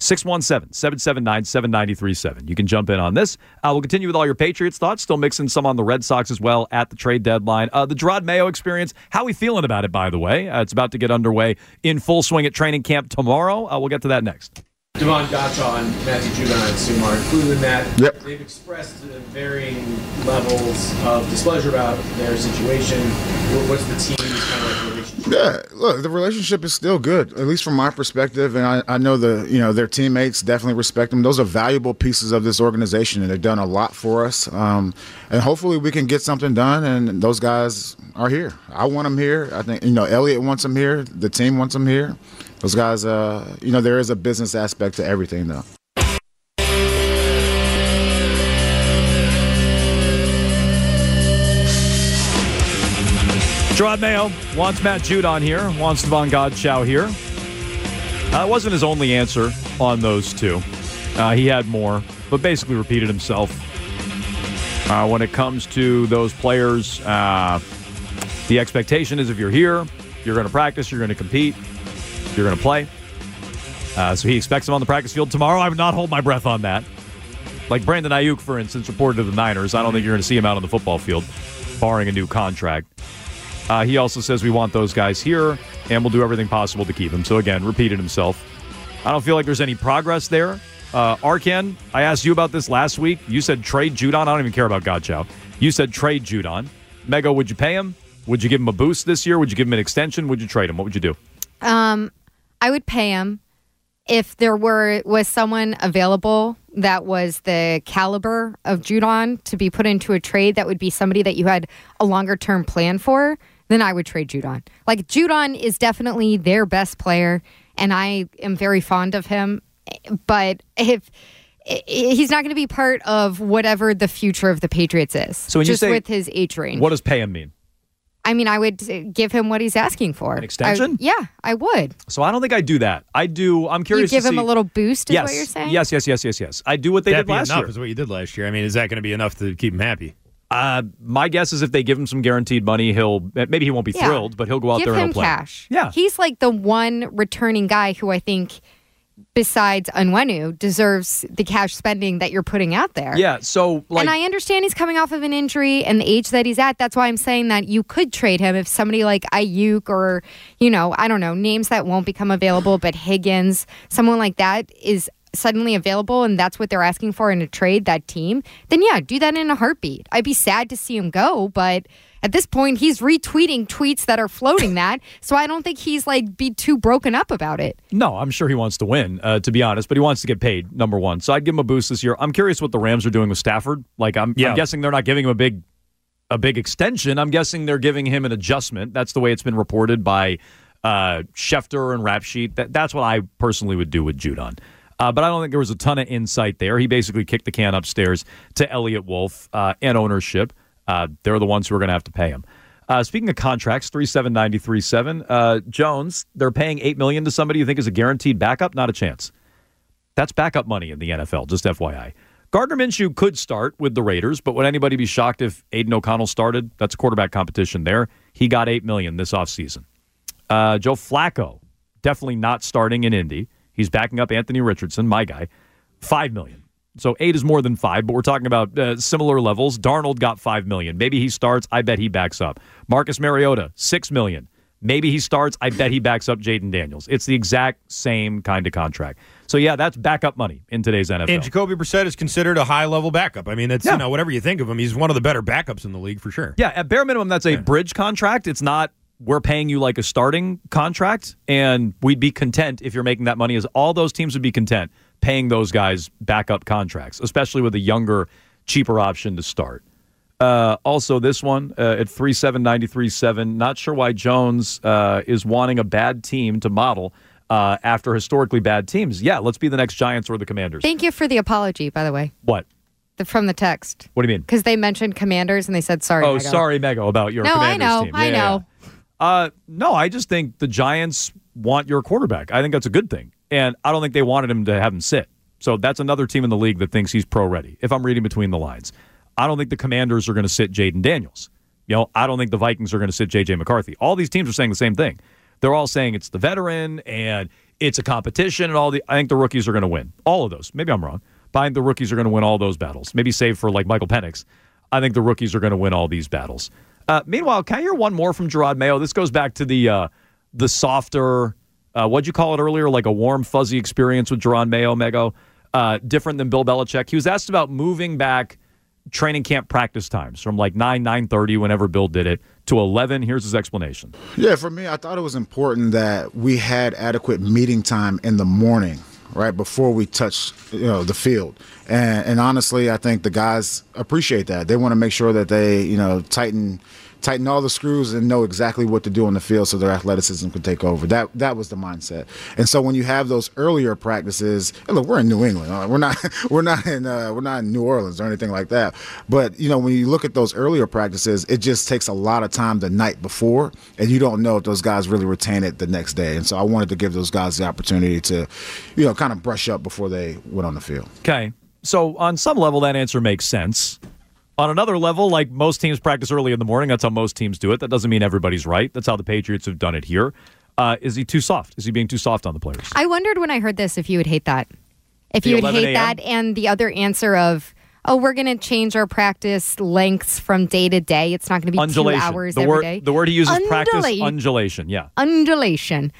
617-779-7937. You can jump in on this. We'll continue with all your Patriots thoughts. Still mixing some on the Red Sox as well at the trade deadline. The Gerard Mayo experience. How are we feeling about it, by the way? It's about to get underway in full swing at training camp tomorrow. We'll get to that next. Devon Gottschall and Matthew Judon, I assume, are included in that. Yep. They've expressed varying levels of displeasure about their situation. What's the team's kind of like relationship? Yeah, look, the relationship is still good, at least from my perspective, and I know their teammates definitely respect them. Those are valuable pieces of this organization, and they've done a lot for us. And hopefully we can get something done, and those guys are here. I want them here. I think Elliott wants them here. The team wants them here. Those guys, there is a business aspect to everything, though. Gerard Mayo wants Matt Judon here, wants Devon Gottschall here. It wasn't his only answer on those two. He had more, but basically repeated himself. When it comes to those players, the expectation is if you're here, you're going to practice, you're going to compete, you're going to play. So he expects him on the practice field tomorrow. I would not hold my breath on that. Like Brandon Ayuk, for instance, reported to the Niners. I don't think you're going to see him out on the football field, barring a new contract. He also says we want those guys here, and we'll do everything possible to keep them. So, again, repeated himself. I don't feel like there's any progress there. Arkan, I asked you about this last week. You said trade Judon. I don't even care about Gottschall. You said trade Judon. Mego, would you pay him? Would you give him a boost this year? Would you give him an extension? Would you trade him? What would you do? I would pay him if there was someone available that was the caliber of Judon to be put into a trade that would be somebody that you had a longer-term plan for. Then I would trade Judon. Like, Judon is definitely their best player, and I am very fond of him. But if he's not going to be part of whatever the future of the Patriots is, so when just you say, with his age range. What does pay him mean? I mean, I would give him what he's asking for. An extension? Yeah, I would. So I don't think I'd do that. I'm curious. You give to him see, a little boost, is yes, what you're saying? Yes. I do what they did last year. Is what you did last year. I mean, is that going to be enough to keep him happy? My guess is if they give him some guaranteed money, maybe he won't be thrilled, but he'll go out there and he'll play. Give him cash. Yeah. He's like the one returning guy who I think, besides Onwenu, deserves the cash spending that you're putting out there. Yeah, so and I understand he's coming off of an injury and the age that he's at. That's why I'm saying that you could trade him if somebody like Ayuk or, I don't know, names that won't become available, but Higgins, someone like that is suddenly available and that's what they're asking for in a trade, that team, then yeah, do that in a heartbeat. I'd be sad to see him go, but at this point, he's retweeting tweets that are floating that, so I don't think he's be too broken up about it. No, I'm sure he wants to win, to be honest, but he wants to get paid, number one. So I'd give him a boost this year. I'm curious what the Rams are doing with Stafford. I'm guessing they're not giving him a big extension. I'm guessing they're giving him an adjustment. That's the way it's been reported by Schefter and Rap Sheet. That's what I personally would do with Judon. But I don't think there was a ton of insight there. He basically kicked the can upstairs to Elliott Wolf and ownership. They're the ones who are going to have to pay him. Speaking of contracts, 37937. Jones, they're paying $8 million to somebody you think is a guaranteed backup? Not a chance. That's backup money in the NFL, just FYI. Gardner Minshew could start with the Raiders, but would anybody be shocked if Aiden O'Connell started? That's a quarterback competition there. He got $8 million this offseason. Joe Flacco, definitely not starting in Indy. He's backing up Anthony Richardson, my guy, $5 million. So 8 is more than 5, but we're talking about similar levels. Darnold got $5 million. Maybe he starts. I bet he backs up. Marcus Mariota, $6 million. Maybe he starts. I bet he backs up Jaden Daniels. It's the exact same kind of contract. So, yeah, that's backup money in today's NFL. And Jacoby Brissett is considered a high-level backup. I mean, that's whatever you think of him, he's one of the better backups in the league for sure. Yeah, at bare minimum, that's a bridge contract. It's not we're paying you like a starting contract, and we'd be content if you're making that money. As all those teams would be content paying those guys backup contracts, especially with a younger, cheaper option to start. Also, this one at 3.793.7. Not sure why Jones is wanting a bad team to model after historically bad teams. Yeah, let's be the next Giants or the Commanders. Thank you for the apology, by the way. What? From the text. What do you mean? Because they mentioned Commanders and they said sorry. Oh, Mego. sorry, Mego, about your Commanders team. I know. No, I just think the Giants want your quarterback. I think that's a good thing. And I don't think they wanted him to have him sit. So that's another team in the league that thinks he's pro-ready, if I'm reading between the lines. I don't think the Commanders are going to sit Jaden Daniels. I don't think the Vikings are going to sit J.J. McCarthy. All these teams are saying the same thing. They're all saying it's the veteran and it's a competition and I think the rookies are going to win. All of those. Maybe I'm wrong. But I think the rookies are going to win all those battles. Maybe save for like Michael Penix. I think the rookies are going to win all these battles. Meanwhile, can I hear one more from Gerard Mayo? This goes back to the softer, what'd you call it earlier? Like a warm, fuzzy experience with Gerard Mayo, Mego. Different than Bill Belichick. He was asked about moving back training camp practice times from like 9:30 whenever Bill did it to 11. Here's his explanation. Yeah, for me, I thought it was important that we had adequate meeting time in the morning, right before we touch the field. And honestly, I think the guys appreciate that. They want to make sure that they tighten all the screws and know exactly what to do on the field so their athleticism can take over. That was the mindset. And so when you have those earlier practices, and look, we're in New England. We're not in New Orleans or anything like that. But when you look at those earlier practices, it just takes a lot of time the night before, and you don't know if those guys really retain it the next day. And so I wanted to give those guys the opportunity to, kind of brush up before they went on the field. Okay. So on some level, that answer makes sense. On another level, like most teams practice early in the morning. That's how most teams do it. That doesn't mean everybody's right. That's how the Patriots have done it here. Is he too soft? Is he being too soft on the players? I wondered when I heard this if you would hate that. If you would hate that and the other answer of, we're going to change our practice lengths from day to day. It's not going to be undulation. 2 hours every day. The word he uses practice, undulation. Yeah. Undulation.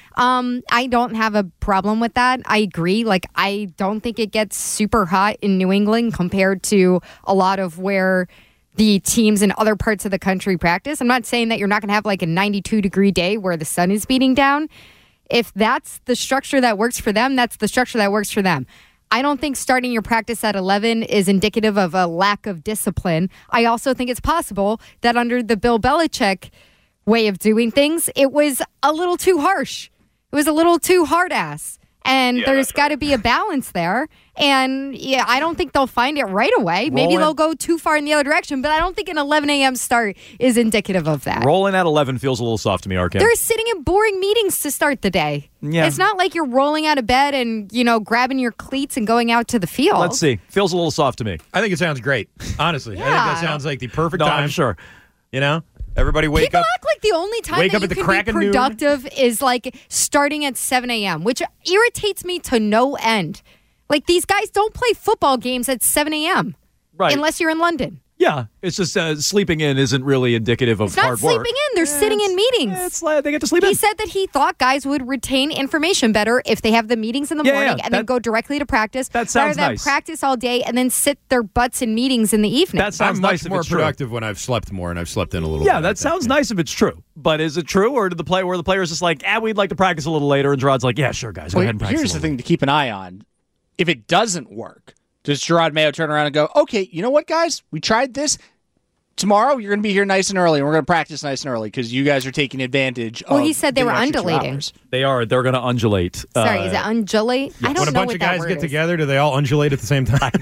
I don't have a problem with that. I agree. I don't think it gets super hot in New England compared to a lot of where the teams in other parts of the country practice. I'm not saying that you're not going to have a 92-degree day where the sun is beating down. If that's the structure that works for them, that's the structure that works for them. I don't think starting your practice at 11 is indicative of a lack of discipline. I also think it's possible that under the Bill Belichick way of doing things, it was a little too harsh. It was a little too hard-ass. And there's got to be a balance there. And I don't think they'll find it right away. Maybe they'll go too far in the other direction, but I don't think an 11 a.m. start is indicative of that. Rolling at 11 feels a little soft to me, Arkin. They're sitting in boring meetings to start the day. Yeah. It's not like you're rolling out of bed and, grabbing your cleats and going out to the field. Let's see. Feels a little soft to me. I think it sounds great, honestly. I think that sounds like the perfect time. I'm sure. Everybody wake People up. People act like the only time that you can be productive is starting at 7 a.m., which irritates me to no end. These guys don't play football games at 7 a.m. Right. Unless you're in London. Yeah, it's just sleeping in isn't really indicative of hard work. It's not sleeping in. They're sitting in meetings. They get to sleep in. He said that he thought guys would retain information better if they have the meetings in the morning and then go directly to practice. That sounds rather than nice. Practice all day and then sit their butts in meetings in the evening. That sounds I'm nice. much more productive when I've slept more and I've slept in a little bit. Yeah, that sounds nice if it's true. But is it true, or did the players just we'd like to practice a little later, and Gerard's like, yeah, sure, guys, go ahead and practice. Here's the thing to keep an eye on. If it doesn't work, does Gerard Mayo turn around and go, okay, you know what, guys? We tried this. Tomorrow, you're going to be here nice and early, and we're going to practice nice and early because you guys are taking advantage of he said they were extra 2 undulating. hours. They are. They're going to undulate. Sorry, is it undulate? I don't when know a bunch what of guys that get word together, do they all undulate at the same time?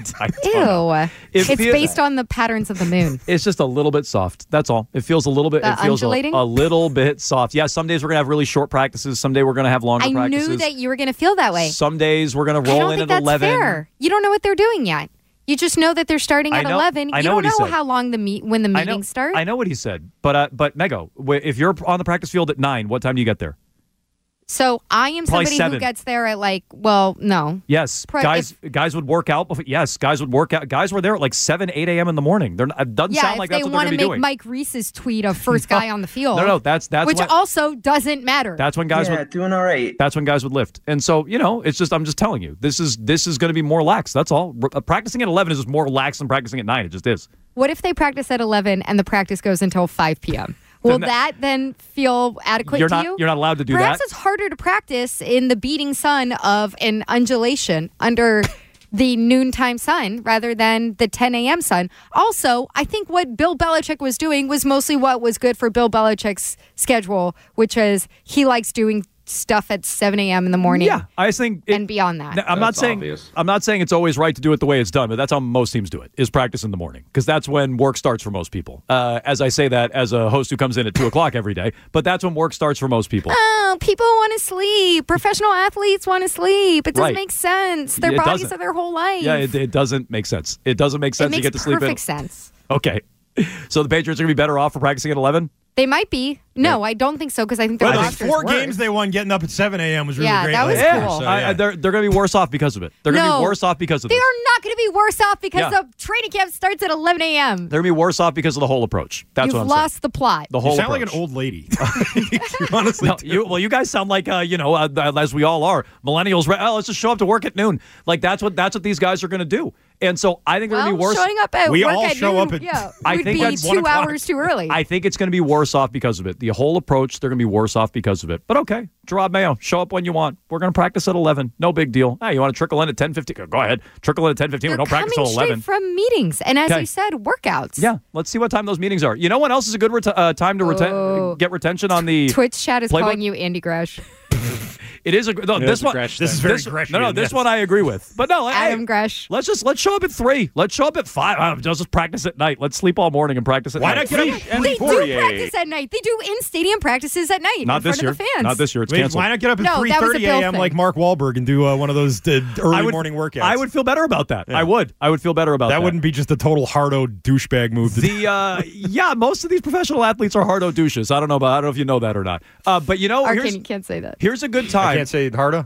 Ew. It's based on the patterns of the moon. It's just a little bit soft. That's all. It feels a little bit. The It feels a undulating? little bit soft. Yeah. Some days we're gonna have really short practices. Some day we're gonna have longer I practices. knew that you were going to feel that way. Some days we're gonna I roll don't in think at that's 11. fair. You don't know what they're doing yet. You just know that they're starting at 11. I know You don't what he know said. how long when the meetings start. I know what he said. But Mego, if you're on the practice field at 9, what time do you get there? So I am Probably somebody 7. who gets there at no. Yes, guys would work out. Yes, guys would work out. Guys were there at like 7, 8 a.m. in the morning. It doesn't sound like that's what they're going to be doing. If they want to make Mike Reese's tweet a first guy on the field. No, that's which also doesn't matter. That's when guys doing all right. That's when guys would lift. And so, it's just, I'm just telling you, this is going to be more lax. That's all. Practicing at 11 is just more lax than practicing at 9. It just is. What if they practice at 11 and the practice goes until 5 p.m.? Will that then feel adequate to you? You're not allowed to do Perhaps that. it's harder to practice in the beating sun of an undulation under the noontime sun rather than the 10 a.m. sun. Also, I think what Bill Belichick was doing was mostly what was good for Bill Belichick's schedule, which is he likes doing stuff at 7 a.m. in the morning. Yeah, I think and beyond that. I'm not saying it's always right to do it the way it's done, but that's how most teams do it, is practice in the morning, because that's when work starts for most people. As I say that as a host who comes in at 2 o'clock every day, but that's when work starts for most people. Oh, people want to sleep. Professional athletes want to sleep. It doesn't Right. make sense. Their It bodies doesn't. are their whole life. Yeah, it doesn't make sense. It doesn't make sense It to get to makes sleep in. perfect sense. Okay. So the Patriots are going to be better off for practicing at 11? They might be. No, I don't think so because I think their Well, the roster's 4 worse. games they won getting up at 7 a.m. was really Yeah, great. that was last year. cool. So, yeah. They're going to be worse off because of it. They're going to No, be worse off because of They this. are not going to be worse off because Yeah. the training camp starts at 11 a.m. They're going to be worse off because of the whole approach. That's You've what I'm lost the plot. The whole You sound approach. like an old lady. Honestly, No, you guys sound like as we all are millennials. Let's just show up to work at noon. Like that's what these guys are going to do. And so I think they're going to be worse. Showing up at We work all at show noon, up at- yeah, I would think be that's 2 1 o'clock. hours too early. I think it's going to be worse off because of it. The whole approach, they're going to be worse off because of it. But okay, Gerard Mayo, show up when you want. We're going to practice at 11. No big deal. Hey, you want to trickle in at 10:15? Go ahead. Trickle in at 10:15. We They're don't practice till coming 11. straight from meetings, and as Okay. you said, workouts. Yeah, let's see what time those meetings are. You know what else is a good time to get retention on the Twitch chat is playbook? calling you Andy Gresh. It is this one. This is very Greshian, This yes. one I agree with. But no, Adam Gresh. let's show up at 3. Let's show up at 5. Let's just practice at night. Let's sleep all morning and practice at Why night. not get up? They do practice at night. They do in-stadium practices at night Not in this front year. of the fans. Not this year. It's Wait, canceled. why not get up at No, that was a 3:30 Bill a.m. thing. like Mark Wahlberg and do one of those early morning workouts? I would feel better about that. Yeah. I would. I would feel better about that. That wouldn't be just a total hardo douchebag move. To Yeah, most of these professional athletes are hardo douches. I don't know if you know that or not. But Arkin, you can't say that. here's a good I time. can't say hardo.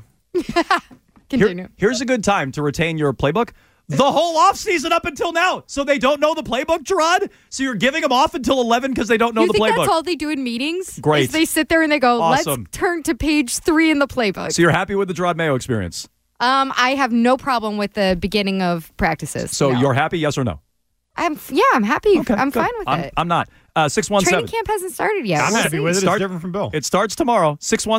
Continue. Here's a good time to retain your playbook. The whole offseason up until now. So they don't know the playbook, Gerard? So you're giving them off until 11 because they don't know You the think playbook. that's all they do in meetings? Great. Is they sit there and they go, Awesome. let's turn to page 3 in the playbook. So you're happy with the Gerard Mayo experience? I have no problem with the beginning of practices. So no. you're happy, yes or no? I'm happy. I'm good. fine with it. I'm not. 617. Training camp hasn't started yet. I'm We'll happy see. with it. It's different from Bill. It starts tomorrow,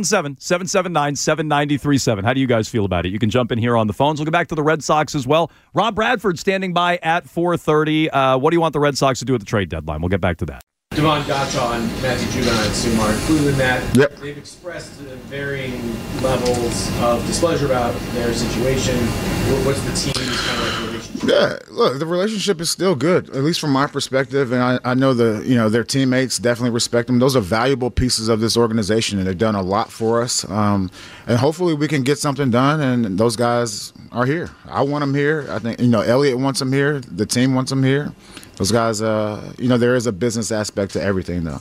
617-779-7937. How do you guys feel about it? You can jump in here on the phones. We'll get back to the Red Sox as well. Rob Bradford standing by at 4:30. What do you want the Red Sox to do at the trade deadline? We'll get back to that. Devon Gottschall and Matthew Judon, I assume, are included in that. Yep. They've expressed varying levels of displeasure about their situation. What's the team's kind of relationship? Yeah, look, the relationship is still good, at least from my perspective, and I know their teammates definitely respect them. Those are valuable pieces of this organization, and they've done a lot for us. And hopefully, we can get something done. And those guys are here. I want them here. I think Elliott wants them here. The team wants them here. Those guys, there is a business aspect to everything, though.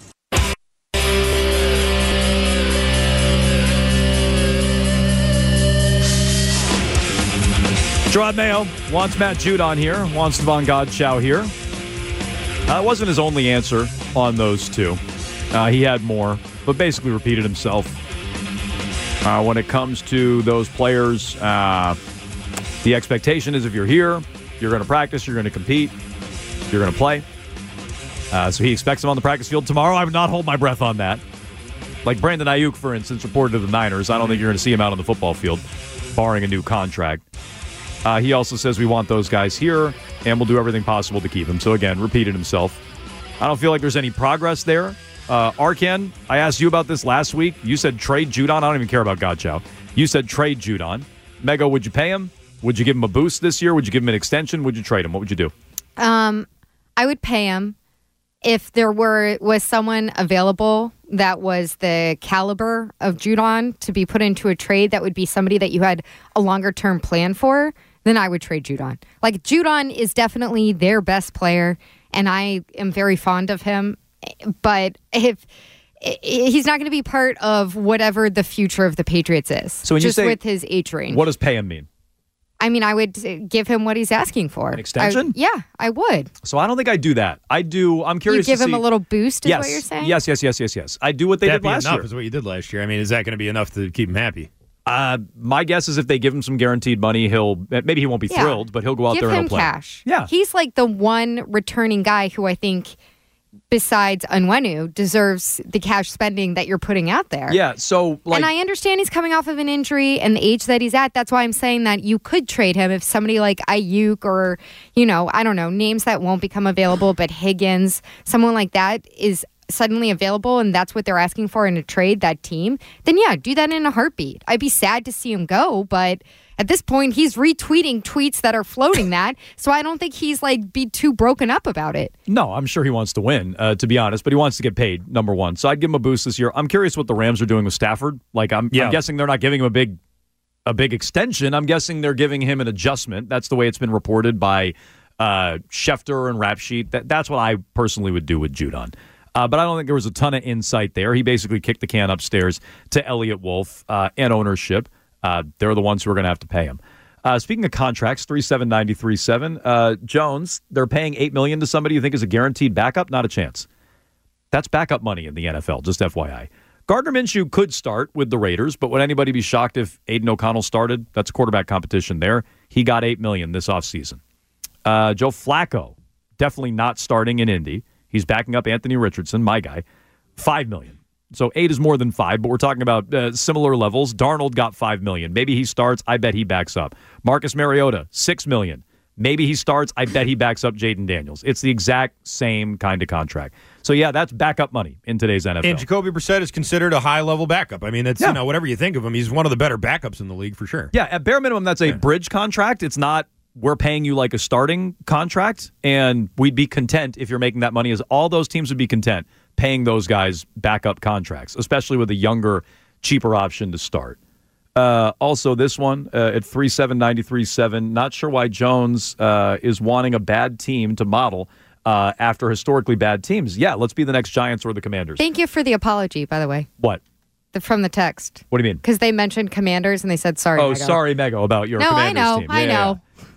Gerard Mayo wants Matt Judon here, wants Devon Gottschall here. It wasn't his only answer on those two. He had more, but basically repeated himself. When it comes to those players, the expectation is if you're here, you're going to practice, you're going to compete, you're going to play. So he expects him on the practice field tomorrow. I would not hold my breath on that. Like Brandon Ayuk, for instance, reported to the Niners. I don't think you're going to see him out on the football field, barring a new contract. He also says we want those guys here, and we'll do everything possible to keep them. So, again, repeated himself. I don't feel like there's any progress there. Arkan, I asked you about this last week. You said trade Judon. I don't even care about Gottschall. You said trade Judon. Mego, would you pay him? Would you give him a boost this year? Would you give him an extension? Would you trade him? What would you do? I would pay him if there was someone available that was the caliber of Judon to be put into a trade that would be somebody that you had a longer term plan for. Then I would trade Judon. Like, Judon is definitely their best player, and I am very fond of him. But if he's not going to be part of whatever the future of the Patriots is. So when you just say, with his age range. What does pay him mean? I mean, I would give him what he's asking for. An extension? Yeah, I would. So I don't think I do that. I'm curious. You give to him see, a little boost, is yes, what you're saying? Yes. I do what they That did be last enough year. is what you did last year. I mean, is that going to be enough to keep him happy? My guess is if they give him some guaranteed money, maybe he won't be thrilled, but he'll go out Give there and him he'll play. cash. Yeah. He's like the one returning guy who I think, besides Onwenu, deserves the cash spending that you're putting out there. Yeah, so and I understand he's coming off of an injury and the age that he's at. That's why I'm saying that you could trade him if somebody like Ayuk or, I don't know, names that won't become available, but Higgins, someone like that is suddenly available and that's what they're asking for in a trade, that team, then yeah, do that in a heartbeat. I'd be sad to see him go, but at this point, he's retweeting tweets that are floating that, so I don't think he's be too broken up about it. No, I'm sure he wants to win, to be honest, but he wants to get paid, number one. So I'd give him a boost this year. I'm curious what the Rams are doing with Stafford. I'm guessing they're not giving him a big extension. I'm guessing they're giving him an adjustment. That's the way it's been reported by Schefter and Rap Sheet. That's what I personally would do with Judon. But I don't think there was a ton of insight there. He basically kicked the can upstairs to Elliott Wolf and ownership. They're the ones who are going to have to pay him. Speaking of contracts, 37937. Jones, they're paying $8 million to somebody you think is a guaranteed backup? Not a chance. That's backup money in the NFL, just FYI. Gardner Minshew could start with the Raiders, but would anybody be shocked if Aiden O'Connell started? That's a quarterback competition there. He got $8 million this offseason. Joe Flacco, definitely not starting in Indy. He's backing up Anthony Richardson, my guy, $5 million. So 8 is more than 5, but we're talking about similar levels. Darnold got $5 million. Maybe he starts. I bet he backs up. Marcus Mariota, $6 million. Maybe he starts. I bet he backs up Jaden Daniels. It's the exact same kind of contract. So, yeah, that's backup money in today's NFL. And Jacoby Brissett is considered a high-level backup. I mean, that's whatever you think of him, he's one of the better backups in the league for sure. Yeah, at bare minimum, that's a bridge contract. It's not we're paying you like a starting contract, and we'd be content if you're making that money, as all those teams would be content paying those guys backup contracts, especially with a younger, cheaper option to start. Also, this one at 37937, not sure why Jones is wanting a bad team to model after historically bad teams. Yeah, let's be the next Giants or the Commanders. Thank you for the apology, by the way. What? From the text. What do you mean? Because they mentioned Commanders and they said sorry. Oh, Mego. Sorry, Mego, about your Commanders team. I know.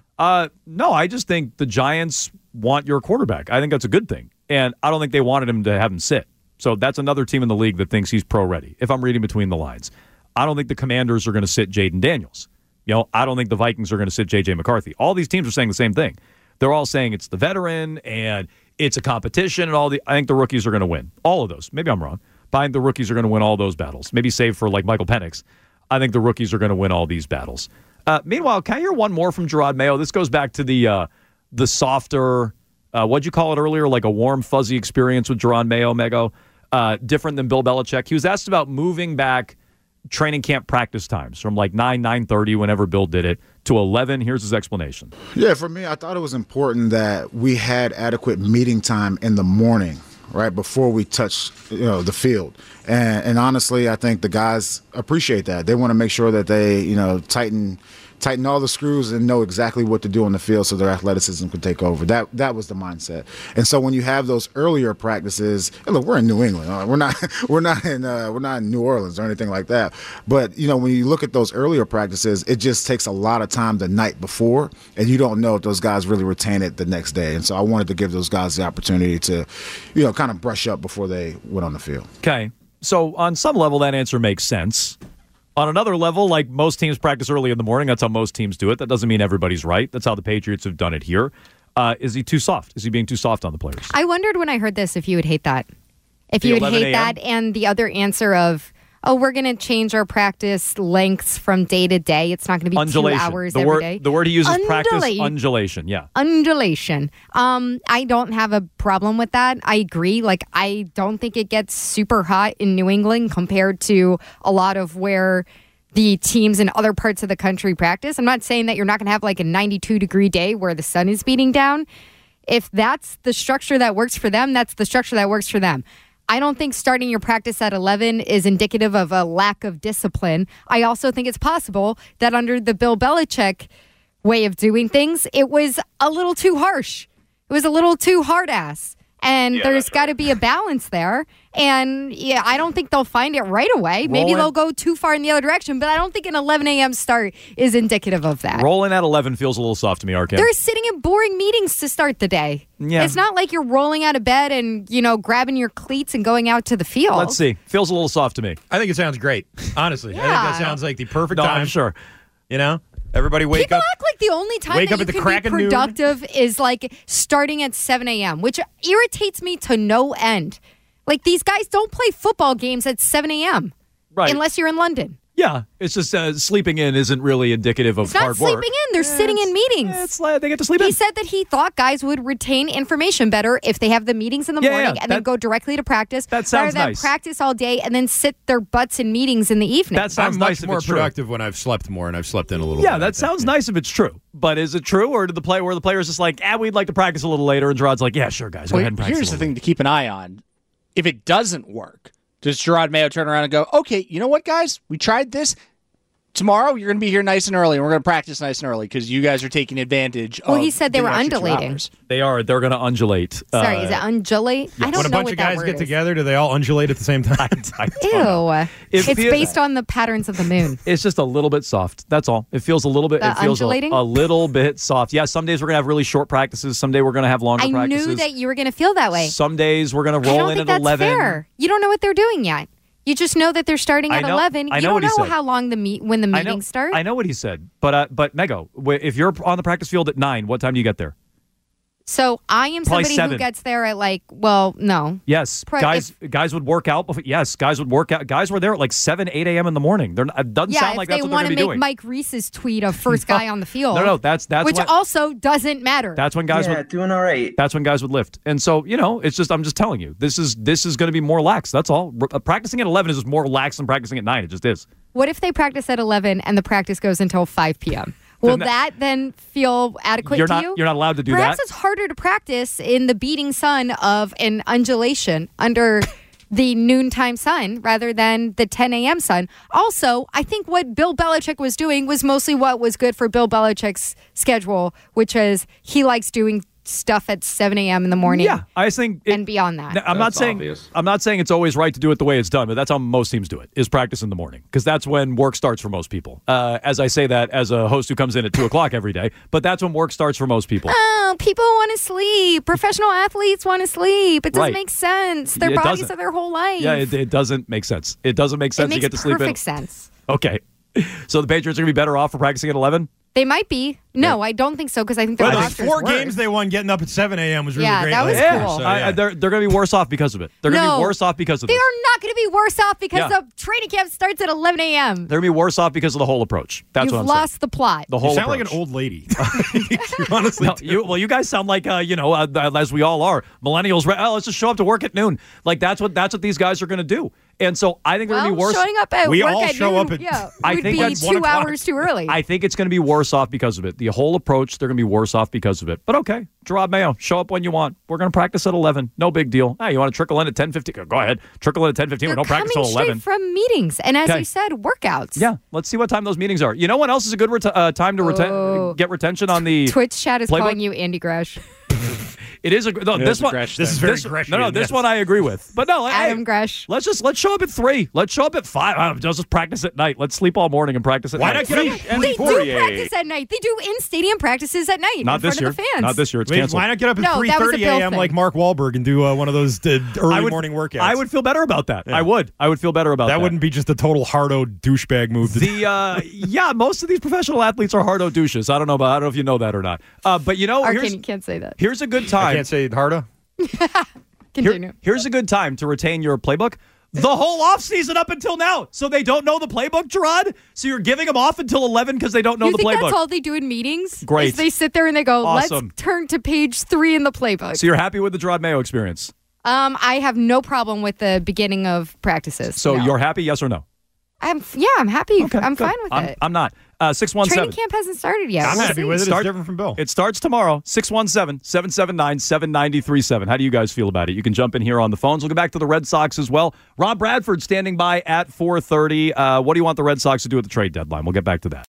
No, I just think the Giants want your quarterback. I think that's a good thing. And I don't think they wanted him to have him sit. So that's another team in the league that thinks he's pro-ready, if I'm reading between the lines. I don't think the Commanders are going to sit Jaden Daniels. I don't think the Vikings are going to sit J.J. McCarthy. All these teams are saying the same thing. They're all saying it's the veteran and it's a competition and I think the rookies are going to win. All of those. Maybe I'm wrong. But I think the rookies are going to win all those battles. Maybe save for Michael Penix. I think the rookies are going to win all these battles. Meanwhile, can I hear one more from Gerard Mayo? This goes back to the softer, what'd you call it earlier? Like a warm, fuzzy experience with Gerard Mayo, Mego. Different than Bill Belichick. He was asked about moving back training camp practice times from 9:30, whenever Bill did it, to 11. Here's his explanation. Yeah, for me, I thought it was important that we had adequate meeting time in the morning, right before we touch the field. And honestly, I think the guys appreciate that. They want to make sure that they tighten all the screws and know exactly what to do on the field so their athleticism can take over. That was the mindset. And so when you have those earlier practices, and look, we're in New England. We're not in New Orleans or anything like that. But when you look at those earlier practices, it just takes a lot of time the night before, and you don't know if those guys really retain it the next day. And so I wanted to give those guys the opportunity to, kind of brush up before they went on the field. Okay. So on some level, that answer makes sense. On another level, most teams practice early in the morning. That's how most teams do it. That doesn't mean everybody's right. That's how the Patriots have done it here. Is he too soft? Is he being too soft on the players? I wondered when I heard this if you would hate that. If you would hate that and the other answer of, we're going to change our practice lengths from day to day. It's not going to be 2 hours every day. The word he uses, practice, undulation. Yeah. Undulation. I don't have a problem with that. I agree. I don't think it gets super hot in New England compared to a lot of where the teams in other parts of the country practice. I'm not saying that you're not going to have a 92-degree day where the sun is beating down. If that's the structure that works for them, that's the structure that works for them. I don't think starting your practice at 11 is indicative of a lack of discipline. I also think it's possible that under the Bill Belichick way of doing things, it was a little too harsh. It was a little too hard-ass. And there's got to be a balance there. And yeah, I don't think they'll find it right away. Maybe they'll go too far in the other direction, but I don't think an 11 a.m. start is indicative of that. Rolling at 11 feels a little soft to me, Arkin. They're sitting in boring meetings to start the day. Yeah. It's not like you're rolling out of bed and, grabbing your cleats and going out to the field. Let's see. Feels a little soft to me. I think it sounds great, honestly. I think that sounds like the perfect No, time. I'm sure. Everybody wake People up. act like the only time Wake that up you at the can crack be of noon. productive is like starting at 7 a.m., which irritates me to no end. Like these guys don't play football games at 7 a.m. Right. Unless you're in London. Yeah, it's just sleeping in isn't really indicative of It's not hard work. sleeping in. They're sitting in meetings. They get to sleep in. He said that he thought guys would retain information better if they have the meetings in the morning and then go directly to practice. That sounds rather than nice. practice all day and then sit their butts in meetings in the evening. That sounds I'm nice much if more it's true. productive when I've slept more and I've slept in a little bit. Yeah, that sounds nice if it's true. But is it true, or did the player's just like, we'd like to practice a little later, and Gerard's like, yeah, sure, guys, go ahead and practice. Here's the thing to keep an eye on. If it doesn't work, does Gerard Mayo turn around and go, okay, you know what, guys? We tried this. Tomorrow, you're going to be here nice and early, and we're going to practice nice and early because you guys are taking advantage of he said they were the extra 2 undulating. hours. They are. They're going to undulate. Sorry, is it undulate? I don't When a know bunch what of that guys word get is. together, do they all undulate at the same time? I don't know. Ew. It It's feels- based on the patterns of the moon. It's just a little bit soft. That's all. It feels a little bit. The It feels undulating? a little bit soft. Yeah. Some days we're gonna have really short practices. Some day we're gonna have longer I practices. knew that you were going to feel that way. Some days we're gonna I roll don't in think at that's 11. fair. You don't know what they're doing yet. You just know that they're starting I at know- 11. I You know don't what he know said. how long when the meetings start. I know what he said, but Mego, if you're on the practice field at 9, what time do you get there? So I am Probably somebody 7. who gets there at no. Yes, guys would work out. Yes, guys would work out. Guys were there at like 7, 8 a.m. in the morning. It doesn't Yeah, sound like if that's they what they're want going to to be make doing. Mike Reese's tweet of first guy on the field. No, that's which when, also doesn't matter. that's when guys would doing all right. That's when guys would lift. And so, it's just I'm just telling you, this is going to be more lax. That's all. Practicing at 11 is just more lax than practicing at 9. It just is. What if they practice at 11 and the practice goes until 5 p.m.? Will that then feel adequate You're to not you? you're not allowed to do Perhaps that. it's harder to practice in the beating sun of an undulation under the noontime sun rather than the 10 a.m. sun. Also, I think what Bill Belichick was doing was mostly what was good for Bill Belichick's schedule, which is he likes doing stuff at 7 a.m. in the morning. Yeah, I think and beyond that. I'm not saying it's always right to do it the way it's done, but that's how most teams do it, is practice in the morning, because that's when work starts for most people. As I say that as a host who comes in at 2 o'clock every day, but that's when work starts for most people. Oh, people want to sleep. Professional athletes want to sleep. It doesn't Right. make sense. Their It bodies doesn't. are their whole life. Yeah, it doesn't make sense. It doesn't make sense It to get makes to sleep in. perfect sense. Okay. So the Patriots are going to be better off for practicing at 11? They might be. No, I don't think so because I think their Well, those roster's 4 worse. games they won getting up at 7 a.m. was really Yeah, great. that was last year. cool. So, yeah. They're going to be worse off because of it. They're going to No. be worse off because of They this. are not going to be worse off because Yeah. the training camp starts at 11 a.m. They're going to be worse off because of the whole approach. That's You've what I'm lost the plot. saying. The whole You sound approach. like an old lady. You honestly do. You guys sound like as we all are millennials. Let's just show up to work at noon. Like that's what these guys are going to do. And so I think they're going to be worse. Showing up at We work all at show noon, up at- yeah, I would think be that's 2 1 o'clock. hours too early. I think it's going to be worse off because of it. The whole approach, they're going to be worse off because of it. But okay, Gerard Mayo, show up when you want. We're going to practice at 11. No big deal. Hey, you want to trickle in at 10:15? Go ahead. Trickle in at 10:15. We They're don't practice coming till 11. straight from meetings, and as Okay. you said, workouts. Yeah, let's see what time those meetings are. You know what else is a good time to get retention on the Twitch chat is playbook? calling you Andy Gresh. It is this one. This is very Greshian, No, this yes. one I agree with. But no, Adam hey, Gresh. let's show up at 3. Let's show up at 5. Let's just practice at night. Let's sleep all morning and practice at Why night. not get up? And They Poirier. do practice at night. They do in-stadium practices at night Not in this front year. of the fans. Not this year. It's Wait, canceled. why not get up at No, that was a 3:30 Bill a.m. thing. like Mark Wahlberg and do one of those early morning workouts? I would feel better about that. Yeah. I would. I would feel better about that. That wouldn't be just a total hardo douchebag move. Yeah, most of these professional athletes are hardo douches. I don't know if you know that or not. But Arkin, you can't say that. here's a good I time. can't say hardo. Continue. Here's a good time to retain your playbook. The whole offseason up until now. So they don't know the playbook, Gerard? So you're giving them off until 11 because they don't know You the think playbook. that's all they do in meetings? Great. Is they sit there and they go, Awesome. let's turn to page 3 in the playbook. So you're happy with the Gerard Mayo experience? I have no problem with the beginning of practices. So No. you're happy, yes or no? I'm happy. Okay, I'm good. fine with it. I'm not. 617. Training camp hasn't started yet. I'm We'll happy see. with it. It's Start- different from Bill. It starts tomorrow, 617-779-7937. How do you guys feel about it? You can jump in here on the phones. We'll get back to the Red Sox as well. Rob Bradford standing by at 4:30. What do you want the Red Sox to do at the trade deadline? We'll get back to that.